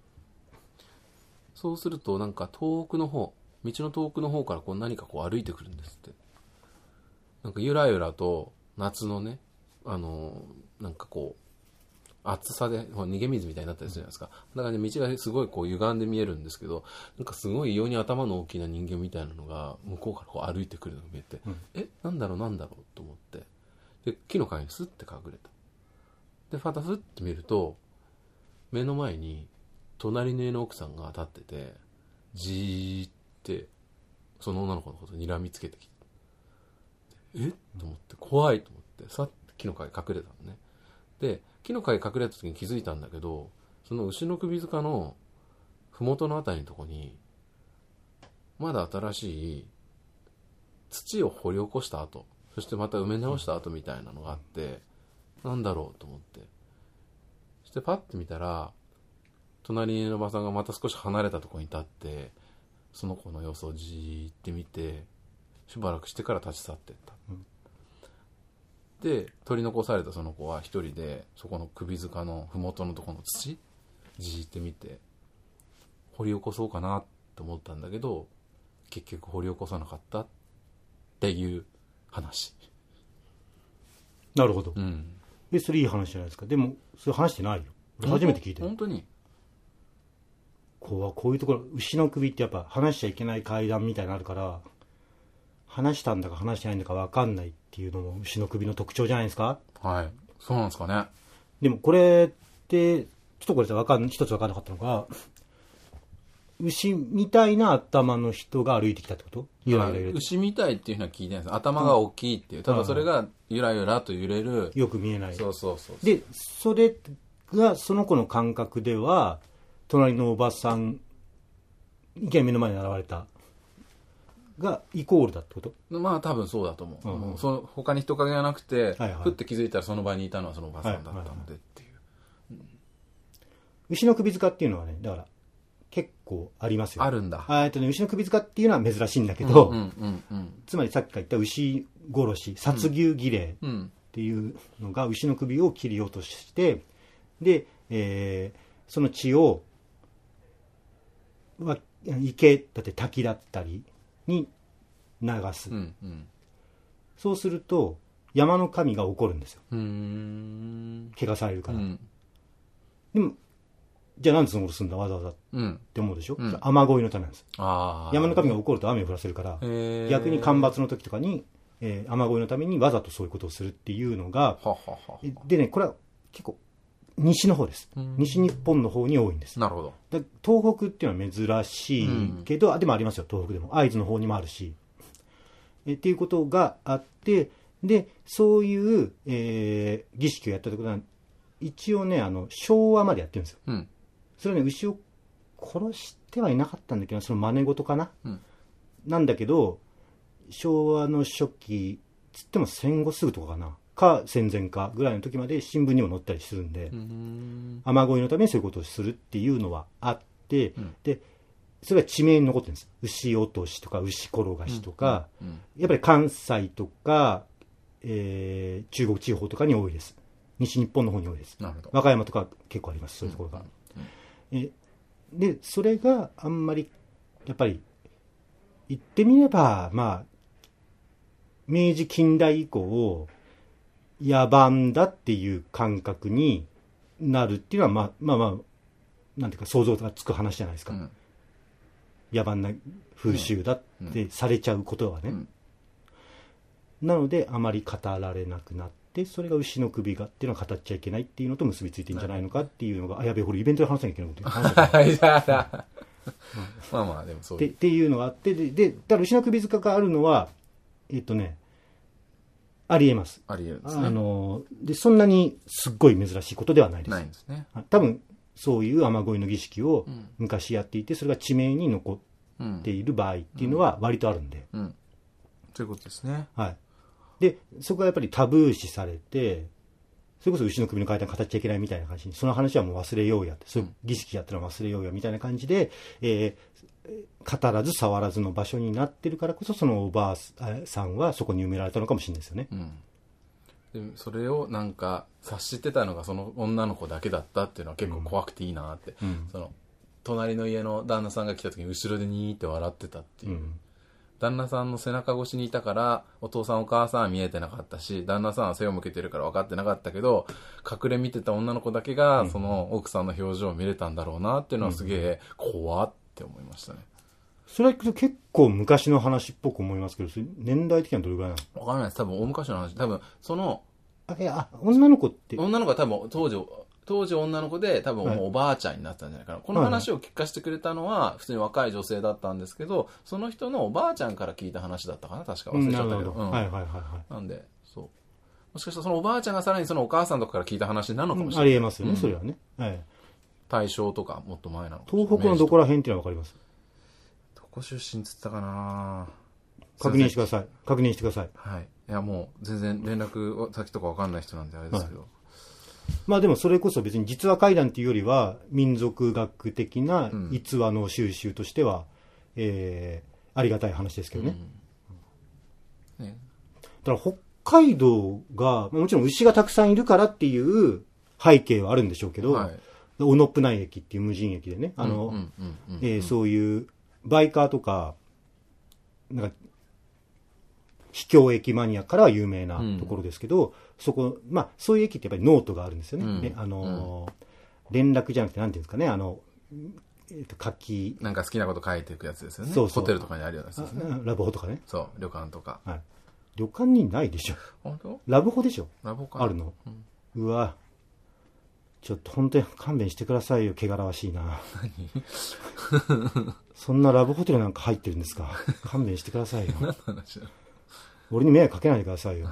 そうするとなんか遠くの方、道の遠くの方からこう何かこう歩いてくるんですって。なんかゆらゆらと夏のね、なんかこう暑さで逃げ水みたいになったりするじゃないですか。だからね、道がすごいこう歪んで見えるんですけど、なんかすごい異様に頭の大きな人間みたいなのが向こうからこう歩いてくるのが見えて、なんだろうと思って、で木の陰にスッて隠れた。でファタフって見ると、目の前に隣の家の奥さんが立ってて、じーってその女の子のことを睨みつけてきて、と思って怖いと思ってさっと木の陰隠れたのね。で木の陰隠れた時に気づいたんだけど、その牛の首塚の麓のあたりのとこにまだ新しい土を掘り起こした跡、そしてまた埋め直した跡みたいなのがあって、なんだろうと思って、そしてパッて見たら隣のおばさんがまた少し離れたところに立って、その子の様子をじーって見て、しばらくしてから立ち去っていった。で取り残されたその子は一人でそこの首塚の麓のところの土じーって見て、掘り起こそうかなと思ったんだけど結局掘り起こさなかったっていう話。 なるほど、それいい話じゃないですか。でもそれ話してないよ、俺初めて聞いてる。 本当にこういうところ、牛の首ってやっぱ話しちゃいけない階段みたいなのあるから、話したんだか話してないんだか分かんないっていうのも牛の首の特徴じゃないですか。 はい、そうなんですかね。 でもこれってちょっとこれ一つ分かんなかったのが、牛みたいな頭の人が歩いてきたってこと？ 牛みたいっていうのは聞いてないです。頭が大きいっていう、ただそれがゆらゆらと揺れる、 よく見えない。 そうでそれがその子の感覚では隣のおばさんいきなり目の前に現れたがイコールだってこと？ まあ多分そうだと思う。その他に人影がなくて、ふって気づいたらその場にいたのはそのおばさんだったのでっていう、 牛の首塚っていうのはね、だから結構ありますよ。 あるんだ。 牛の首塚っていうのは珍しいんだけど、つまりさっきから言った牛殺し、殺牛儀礼っていうのが牛の首を切り落として、で、その血を池だって滝だったりに流す、そうすると山の神が怒るんですよ。怪我されるから、でもじゃあなんでそのことするんだわざわざって思うでしょ、雨乞いのためなんです。山の神が怒ると雨を降らせるから、逆に干ばつの時とかに、雨乞いのためにわざとそういうことをするっていうのが、でね、これは結構西の方です。西日本の方に多いんです。 なるほど。 東北っていうのは珍しいけど、でもありますよ、東北でも。会津の方にもあるし。っていうことがあって、で、そういう、儀式をやったところは、一応ね、昭和までやってるんですよ。それはね、牛を殺してはいなかったんだけど、その真似事かな、なんだけど、昭和の初期、つっても戦後すぐとかか戦前かぐらいの時まで新聞にも載ったりするんで、雨乞いのためにそういうことをするっていうのはあって、で、それが地名に残ってるんです。牛落としとか牛転がしとか、やっぱり関西とか、中国地方とかに多いです。西日本の方に多いです。和歌山とか結構あります、そういうところが。で、それがあんまり、やっぱり、言ってみれば、まあ、明治近代以降、野蛮だっていう感覚になるっていうのは、まあ、なんていうか想像がつく話じゃないですか。野蛮な風習だってされちゃうことはね。なので、あまり語られなくなって、それが牛の首がっていうのは語っちゃいけないっていうのと結びついてるんじゃないのかっていうのが、やべえ、これイベントで話さなきゃいけないこと言う。 まあ、でもそういう。っていうのがあって、で、だから牛の首塚があるのは、ありえます。 ありえるんですね。 で、そんなにすっごい珍しいことではないです。 ないんですね。 多分、そういう雨乞いの儀式を昔やっていて、それが地名に残っている場合っていうのは割とあるんで。 そういうことですね。 はい。で、そこがやっぱりタブー視されて、それこそ牛の首の階段語っちゃいけないみたいな感じに、その話はもう忘れようやって、そういう儀式やったら忘れようやみたいな感じで、語らず触らずの場所になってるからこそ、そのおばあさんはそこに埋められたのかもしれないですよね。 でそれをなんか察してたのがその女の子だけだったっていうのは結構怖くていいなって、その隣の家の旦那さんが来た時に後ろでニーって笑ってたっていう、旦那さんの背中越しにいたからお父さんお母さんは見えてなかったし、旦那さんは背を向けてるから分かってなかったけど、隠れ見てた女の子だけがその奥さんの表情を見れたんだろうなっていうのはすげえ怖って思いましたね。 それは結構昔の話っぽく思いますけど、年代的にはどれぐらいなの？ わからないです。多分大昔の話。多分その女の子って女の子は多分当時女の子で多分もうおばあちゃんになったんじゃないかな。この話を聞かせてくれたのは普通に若い女性だったんですけど、その人のおばあちゃんから聞いた話だったかな、確か忘れちゃったけど。なんでそう。もしかしたらそのおばあちゃんがさらにそのお母さんとかから聞いた話なのかもしれない。 ありえますよね、それはね。 大正とかもっと前なの。 東北のどこら辺っていうのはわかります？ どこ出身っつったかな。 確認してください。確認してください。 はい。いやもう全然連絡先とかわかんない人なんであれですけど。 まあでもそれこそ別に実話怪談っていうよりは民族学的な逸話の収集としては、ありがたい話ですけどね。だから北海道がもちろん牛がたくさんいるからっていう背景はあるんでしょうけど、小野プナイ駅っていう無人駅でね、そういうバイカーとかなんか秘境駅マニアからは有名なところですけど、そこ、まあ、そういう駅ってやっぱりノートがあるんですよね。で連絡じゃなくて、なんていうんですかね、書き。 なんか好きなこと書いていくやつですよね。 そうそう。 ホテルとかにあるようなやつですね。 ラブホとかね。 そう、旅館とか。 はい。旅館にないでしょ。 本当？ ラブホでしょ。 ラブホか。 あるの。うわ。ちょっと本当に勘弁してくださいよ、汚らわしいな。そんなラブホテルなんか入ってるんですか。勘弁してくださいよ。 何の話だ。 俺に迷惑かけないでくださいよ。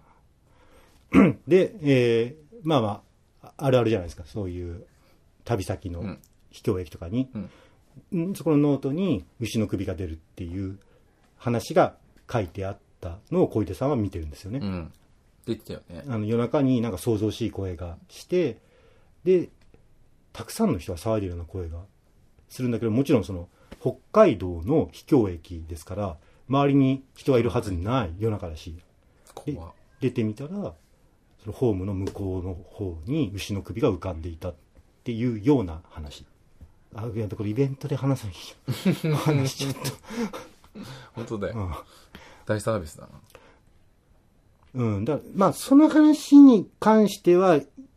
で、まあまあ、あるあるじゃないですか。そういう旅先の秘境駅とかに、そこのノートに牛の首が出るっていう話が書いてあったのを小出さんは見てるんですよね。 言ってたよね。 夜中になんか騒々しい声がして、で、たくさんの人が騒いでるような声がするんだけど、もちろんその北海道の秘境駅ですから、周りに人がいるはずない夜中だし、で出てみたら、そのホームの向こうの方に牛の首が浮かんでいたっていうような話。いや、これイベントで話さなきゃ。話ちょっと。 本当だよ。大サービスだな。 まあ、その話に関しては、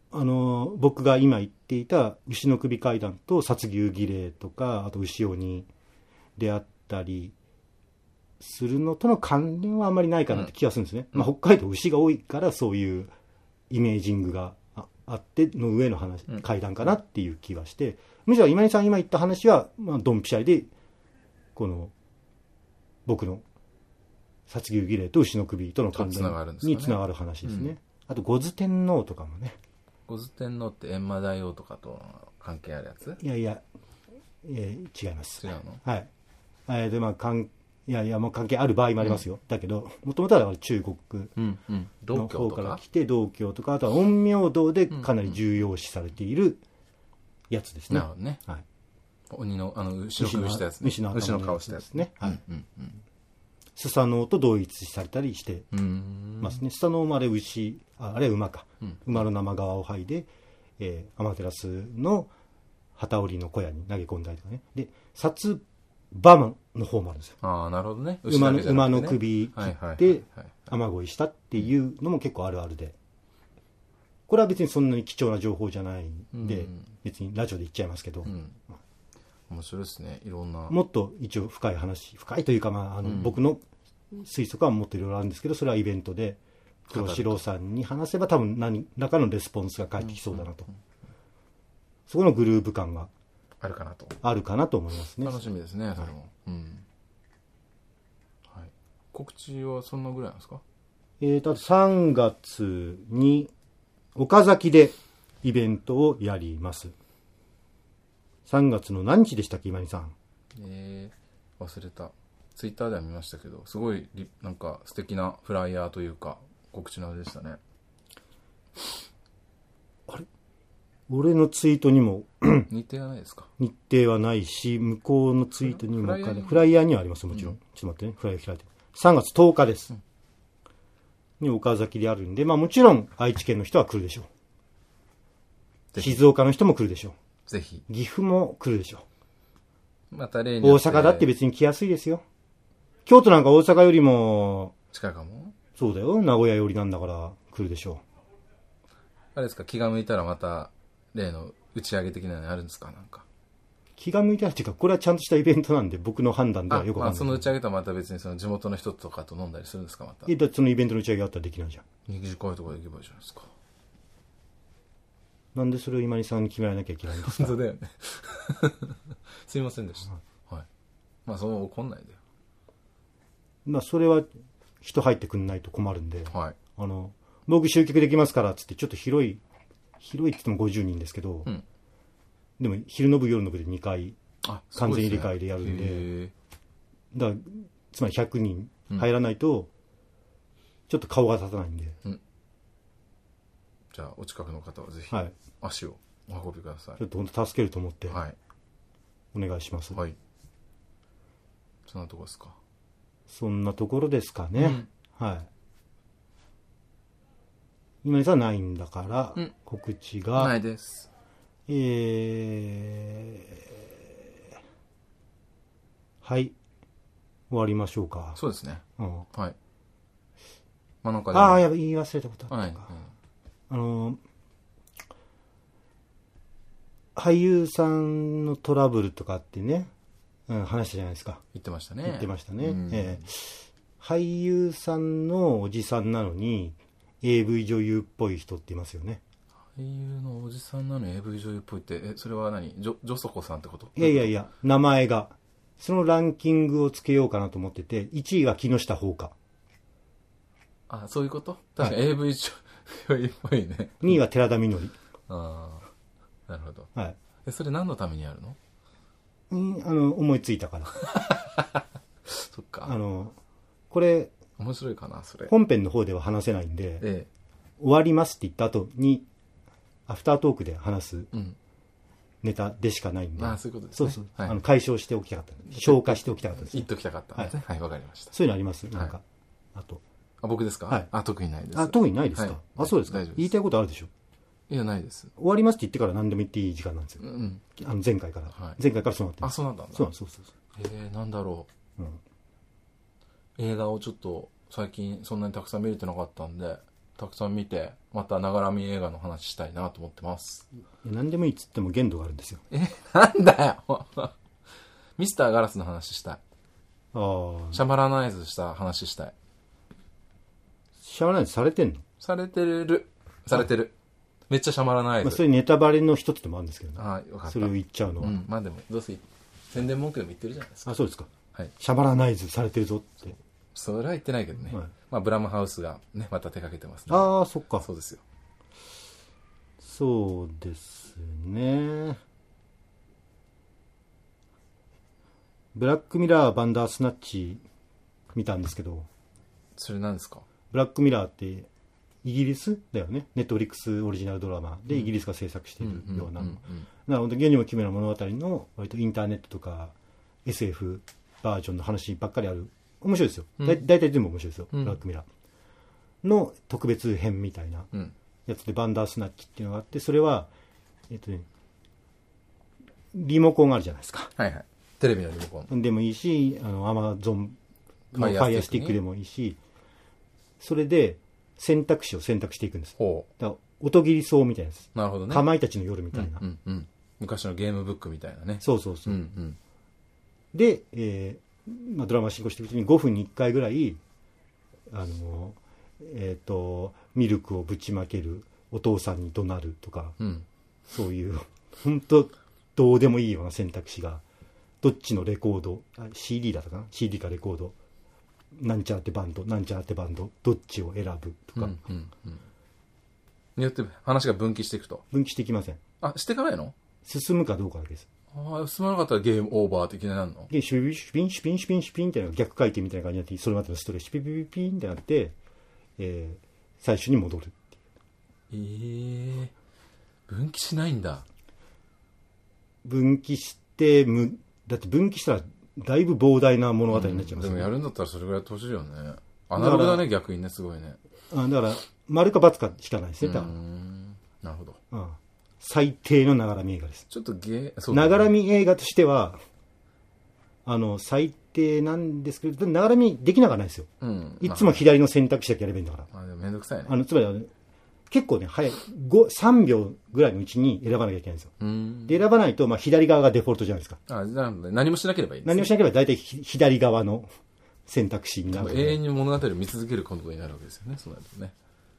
僕が今言っていた牛の首階段と殺牛儀礼とか、あと牛鬼であったりするのとの関連はあんまりないかなって気がするんですね。まあ、北海道牛が多いからそういうイメージングがあっての上の話、階段かなっていう気はして、むしろ今井さん今言った話は、まあ、ドンピシャリで、この、僕の殺牛儀礼と牛の首との関連につながる話ですね。あと、五頭天皇とかもね。 五頭天皇って閻魔大王とかと関係あるやつ？ いやいや、違います。 違うの？ はい。で、まあ、もう関係ある場合もありますよ。だけど、もともとは中国の方から来て、道教とか、あとは陰陽道でかなり重要視されているやつですね。 なるほどね。 はい。 鬼の、牛の首したやつね。牛の顔したやつね。はい。 スサノオと同一されたりしてますね。スサノオもあれ牛、あれ馬か。馬の生皮を剥いで、アマテラスの旗織りの小屋に投げ込んだりとかね。で、薩馬の方もあるんですよ。 ああ、なるほどね。 馬の首切って雨乞いしたっていうのも結構あるあるで。これは別にそんなに貴重な情報じゃないんで、別にラジオで言っちゃいますけど。 面白いですね。いろんな。 もっと一応深い話、深いというか、まあ、僕の推測はもっといろいろあるんですけど、それはイベントで黒城さんに話せば多分何らかのレスポンスが返ってきそうだなと。そこのグルーヴ感があるかなと思いますね。 楽しみですね、それも。はい。告知はそんなぐらいなんですか？ あと3月に岡崎でイベントをやります。3月の何日でしたっけ、今井さん。 忘れた。ツイッターでは見ましたけど、すごいなんか素敵なフライヤーというか告知のあれでしたね。 あれ、俺のツイートにも日程はないですか？ 日程はないし、向こうのツイートにもフライヤーにはあります、もちろん。ちょっと待ってね、フライヤー開いて。3月10日です。に岡崎であるんで、まあもちろん愛知県の人は来るでしょう。静岡の人も来るでしょう。 ぜひ。 岐阜も来るでしょう。また例に大阪だって別に来やすいですよ。京都なんか大阪よりも近いかも。 そうだよ、名古屋よりなんだから来るでしょう。 あれですか、気が向いたらまた例の打ち上げ的なのあるんですか？なんか気が向いたらっていうか、これはちゃんとしたイベントなんで僕の判断ではよくわかんない。 その打ち上げとはまた別にその地元の人とかと飲んだりするんですか？また。 だってそのイベントの打ち上げあったらできないじゃん。 短いところで行けばいいじゃないですか。 なんでそれを今井さんに決められなきゃいけないんですか？ 本当だよね。すいませんでした。はい。まあそう怒んないで。 まあそれは人入ってくんないと困るんで、 はい、 僕集客できますからっつってちょっと広いって言っても50人ですけど、でも昼の部夜の部で2回完全入れ替えでやるんで、だからつまり100人入らないとちょっと顔が立たないんで、 じゃあお近くの方はぜひ足をお運びください。 ちょっと本当助けると思ってお願いします。 はい。そんなとこですか？ そんなところですかね。はい。今井さんないんだから、告知がないです。 はい。終わりましょうか。 そうですね。はい。 なんかや言い忘れたことあったか。俳優さんのトラブルとかってね、話したじゃないですか。 言ってましたね。 言ってましたね。俳優さんのおじさんなのに AV 女優っぽい人っていますよね。 俳優のおじさんなのに AV 女優っぽいって、それは何？ジョソコさんってこと？ いや、名前が。そのランキングをつけようかなと思ってて、1位が木下ほうか。 あ、そういうこと？確かに AV 女優っぽいね。 2位は寺田みのり。 ああ、なるほど。 はい。 それ何のためにやるの？ 思いついたから。 そっか。 これ、 面白いかな、それ。 本編の方では話せないんで、終わりますって言った後に、アフタートークで話すネタでしかないんで。 そういうことですね。 そう。解消しておきたかった。消化しておきたかったです。 言っときたかったんですね。はい、わかりました。 そういうのあります？なんか、あと。 僕ですか？ はい。 特にないです。 特にないですか？そうですか。言いたいことあるでしょ？ いや、ないです。 終わりますって言ってから何でも言っていい時間なんですよ。前回から。前回からそうなってます。 そうなんだ。 そう。 なんだろう。映画をちょっと最近そんなにたくさん見れてなかったんで、 たくさん見て、またながらみ映画の話したいなと思ってます。 何でもいいっつっても限度があるんですよ。 なんだよミスターガラスの話したい。シャマラナイズした話したい。 シャマラナイズされてんの？ されてる。めっちゃシャマラナイズ。 それネタバレの一つでもあるんですけどね。 よかった。 それを言っちゃうのは。 まあでも、どうせ宣伝文句でも言ってるじゃないですか。 そうですか。 はい。 シャマラナイズされてるぞって。 それは言ってないけどね。まあ、ブラムハウスがね、また手掛けてますね。 そっか。 そうですよ。 そうですね。ブラックミラーバンダースナッチ見たんですけど。 それ何ですか？ ブラックミラーってイギリスだよね。ネットフリックスオリジナルドラマでイギリスが制作しているような。なので、世にも奇妙な物語の割とインターネットとか SF バージョンの話ばっかりある。面白いですよ。だいたい全部面白いですよ。ブラックミラーの特別編みたいなやつでバンダースナッチっていうのがあって、それは、リモコンがあるじゃないですか。 はいはい。テレビのリモコン。 でもいいし、Amazon のファイアスティックでもいいし、それで選択肢を選択していくんです。だから音切り草みたいなやつ。 なるほどね。 かまいたちの夜みたいな。 昔のゲームブックみたいなね。 そう。で、ドラマ進行していくうちに5分に1回ぐらい、ミルクをぶちまけるお父さんに怒鳴るとか、そういう、本当どうでもいいような選択肢が、どっちのレコード、CD だったかな ?CD かレコード、なんちゃらってバンド、なんちゃらってバンド、どっちを選ぶとか。 によって話が分岐していくと。 分岐していきません。 していかないの？ 進むかどうかだけです。 進まなかったらゲームオーバーっていきなりなるの？ で、シュピンっていうのが逆回転みたいな感じになって、それまでのストレス、シュピピンってなって、最初に戻るっていう。 分岐しないんだ。 分岐して、だって分岐したらだいぶ膨大な物語になっちゃいますよね。 でもやるんだったらそれぐらい欲しいよね。アナログだね、逆にね、すごいね。 だから、丸か×かしかないですね、多分。なるほど。 最低のながらみ映画です。 ちょっとながらみ映画としては、最低なんですけど、ながらみできながらないですよ。いつも左の選択肢だけやればいいんだから。 でもめんどくさいね。 つまり、結構ね、早い。3秒ぐらいのうちに選ばなきゃいけないんですよ。で、選ばないと、左側がデフォルトじゃないですか。 何もしなければいいですね。 何もしなければ大体左側の選択肢になる。 永遠に物語を見続けることになるわけですよね、そうなるとね。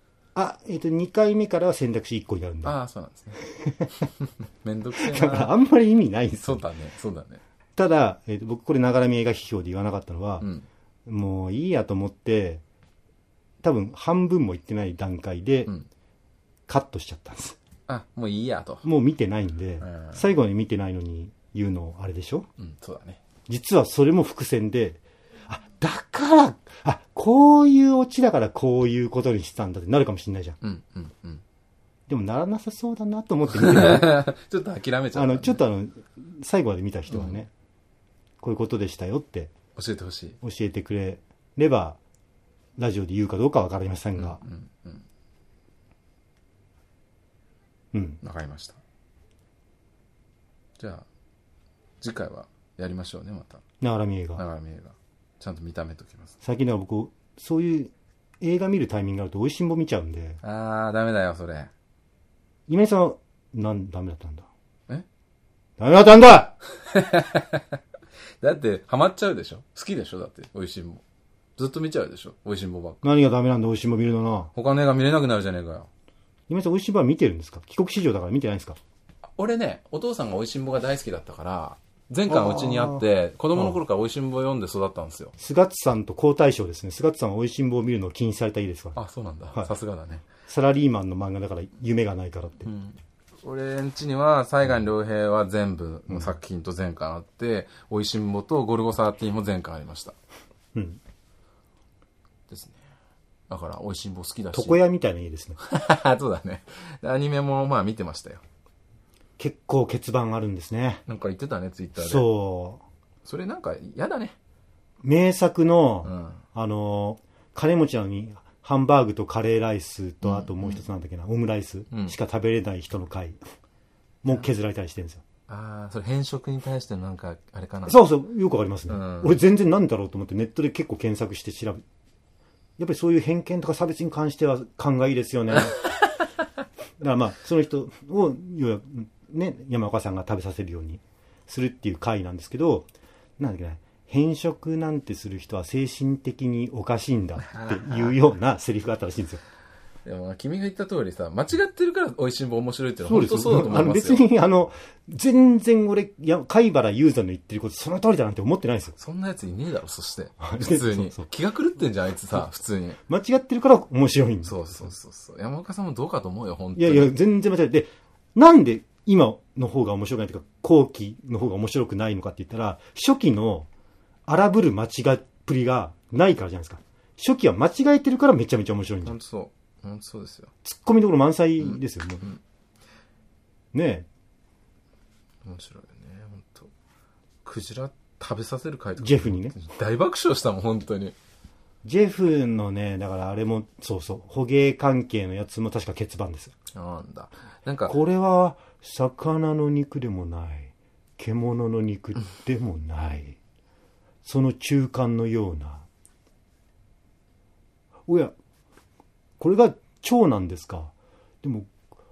2回目からは選択肢1個になるんで。 そうなんですね。めんどくせえな。 だからあんまり意味ないんですよ。 そうだね。 ただ、僕これながらみ映画批評で言わなかったのは、もういいやと思って、多分半分もいってない段階で、カットしちゃったんです。 もういいやと。 もう見てないんで、最後に見てないのに言うのあれでしょ？ そうだね。 実はそれも伏線で、だから、こういうオチだからこういうことにしたんだってなるかもしれないじゃん。でもならなさそうだなと思って見てない。 ちょっと諦めちゃった、ね。 ちょっと最後まで見た人はね、こういうことでしたよって教えてほしい。 教えてくれれば、ラジオで言うかどうかわかりませんが。 わかりました。じゃあ、次回はやりましょうね、また。 ながらみ映画。 ちゃんと見た目ときます。 最近では僕、そういう映画見るタイミングがあると、美味しんぼ見ちゃうんで。 ダメだよ、それ。 今井さんは、ダメだったんだ。ダメだったんだだって、ハマっちゃうでしょ？好きでしょ？だって、美味しんぼ。ずっと見ちゃうでしょ？美味しんぼばっか。 何がダメなんだ、美味しんぼ見るのな。 他の映画見れなくなるじゃねえかよ。 今井さん、美味しんぼは見てるんですか？帰国子女だから見てないんですか？ 俺ね、お父さんが美味しんぼが大好きだったから、前回うちにあって、子供の頃から美味しんぼ読んで育ったんですよ。 菅津さんと交代賞ですね。菅津さんは美味しんぼを見るのを禁止された家ですから。 そうなんだ。さすがだね。 サラリーマンの漫画だから夢がないからって。 俺んちには、西岸良平は全部の作品と全巻あって、美味しんぼとゴルゴ13も全巻ありました。ですね。だから、美味しんぼ好きだし。 床屋みたいな家ですね。 そうだね。アニメも見てましたよ。 結構欠番あるんですね。 なんか言ってたね、ツイッターで。 そう。 それなんか嫌だね。 名作の、金持ちなのに、ハンバーグとカレーライスと、あともう一つなんだっけな、オムライスしか食べれない人の会も削られたりしてるんですよ。 それ変色に対してのなんか、あれかな。 そうそう、よくわかりますね。俺全然なんだろうと思ってネットで結構検索して調べやっぱりそういう偏見とか差別に関しては勘がいいですよね。だからまあ、その人を、ね、山岡さんが食べさせるようにするっていう回なんですけど、なんだっけな、偏食なんてする人は精神的におかしいんだっていうようなセリフがあったらしいんですよ。 でも君が言った通りさ、間違ってるから美味しんぼ面白いっていうのは本当そうだと思いますよ。 別に全然俺、貝原雄山の言ってることその通りだなんて思ってないですよ。 そんなやついねえだろ、そして。普通に。そう気が狂ってんじゃん、あいつさ、普通に。 間違ってるから面白いんだ。 そう。山岡さんもどうかと思うよ、本当に。 いや、全然間違って。で、なんで今の方が面白くないというか、後期の方が面白くないのかって言ったら、初期の荒ぶる間違っぷりがないからじゃないですか。初期は間違えてるからめちゃめちゃ面白いんだ。 本当そう。本当そうですよ。 ツッコミどころ満載ですよ、もう。ねえ。 面白いよね、本当。クジラ食べさせる回とか。 ジェフにね。 大爆笑したもん、本当に。 ジェフのね、だからあれも、そう、捕鯨関係のやつも確か欠番ですよ。 なんだ。なんか。これは、魚の肉でもない。獣の肉でもない。その中間のような。おや、これが腸なんですか。でも、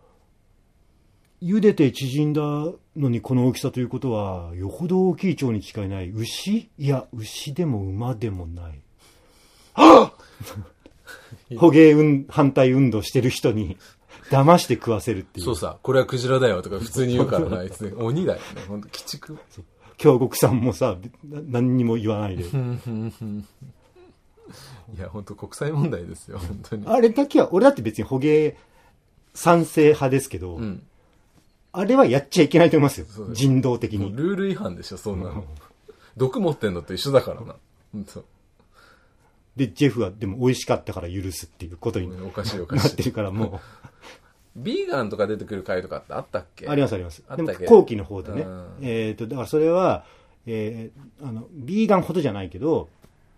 茹でて縮んだのにこの大きさということは、よほど大きい腸に違いない。牛？いや、牛でも馬でもない。はぁ捕鯨反対運動してる人に騙して食わせるっていう。 そうさ、これはクジラだよとか普通に言うからな、あいつ。鬼だよね。ほんと、鬼畜。 京極さんもさ、何にも言わないで。 いや、本当国際問題ですよ、本当に。 あれだけは、俺だって別に捕鯨賛成派ですけど、あれはやっちゃいけないと思いますよ。人道的に。 ルール違反でしょ、そんなの。毒持ってんのと一緒だからな。本当。 で、ジェフはでも美味しかったから許すっていうことになってるからもう。 ビーガンとか出てくる回とかってあったっけ？ ありますあります。でも後期の方でね。だからそれは、ビーガンほどじゃないけど、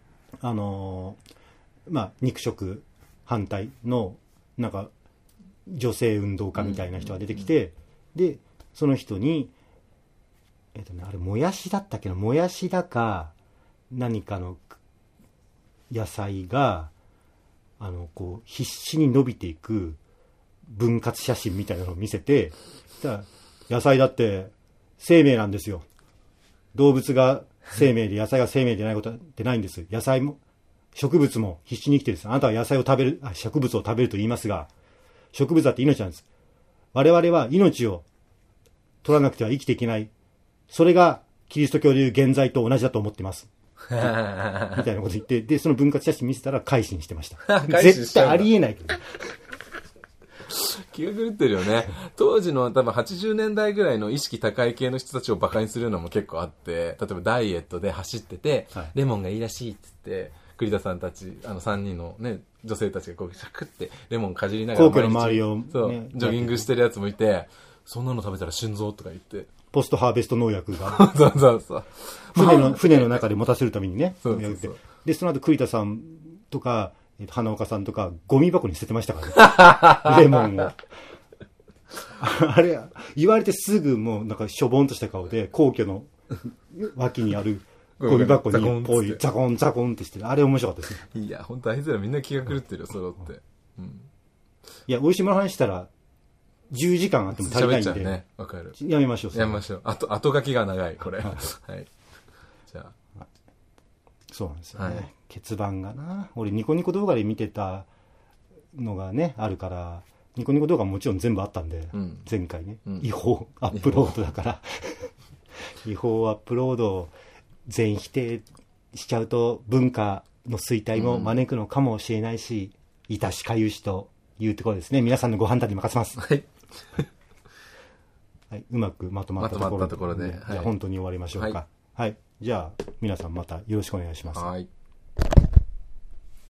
まあ、肉食反対の、なんか、女性運動家みたいな人が出てきて、で、その人に、あれ、もやしだったっけな、もやしだか、何かの野菜が、こう、必死に伸びていく分割写真みたいなのを見せて、野菜だって生命なんですよ。動物が生命で野菜が生命でないことってないんです。野菜も、植物も必死に生きてるんです。あなたは野菜を食べる、植物を食べると言いますが、植物だって命なんです。我々は命を取らなくては生きていけない。それがキリスト教でいう現在と同じだと思ってます。みたいなこと言って、で、その分割写真見せたら改心してました。絶対ありえないけど。 気が狂ってるよね。当時の多分80年代ぐらいの意識高い系の人たちをバカにするのも結構あって、例えばダイエットで走ってて、レモンがいいらしいって言って、栗田さんたち、3人のね、女性たちがこう、シャクってレモンかじりながら、 皇居の周りを、ね、 そう、ジョギングしてるやつもいて、そんなの食べたら心臓とか言って。 ポストハーベスト農薬が。 そう。 船の中で持たせるためにね。 そう。 で、その後栗田さんとか、花岡さんとか、ゴミ箱に捨ててましたからね。レモンを。あれ、言われてすぐもう、なんかしょぼんとした顔で、皇居の脇にある、ゴミ箱にポイ、ザコンザコンってして、あれ面白かったですね。 いや、本当あいつらみんな気が狂ってるよ、揃って。 いや、美味しいもの話したら、10時間あっても足りないんで。 喋っちゃうね。わかる。 やめましょう。 やめましょう。後書きが長い、これ。はい。じゃあ。 そうなんですよね。欠番がな。俺、ニコニコ動画で見てたのがね、あるから、ニコニコ動画ももちろん全部あったんで、前回ね。違法アップロードだから。違法アップロードを全否定しちゃうと文化の衰退も招くのかもしれないし、致しかゆしというところですね。皆さんのご判断に任せます。はい。はい、うまくまとまったところで、じゃあ本当に終わりましょうか。はい。じゃあ皆さんまたよろしくお願いします。 はい。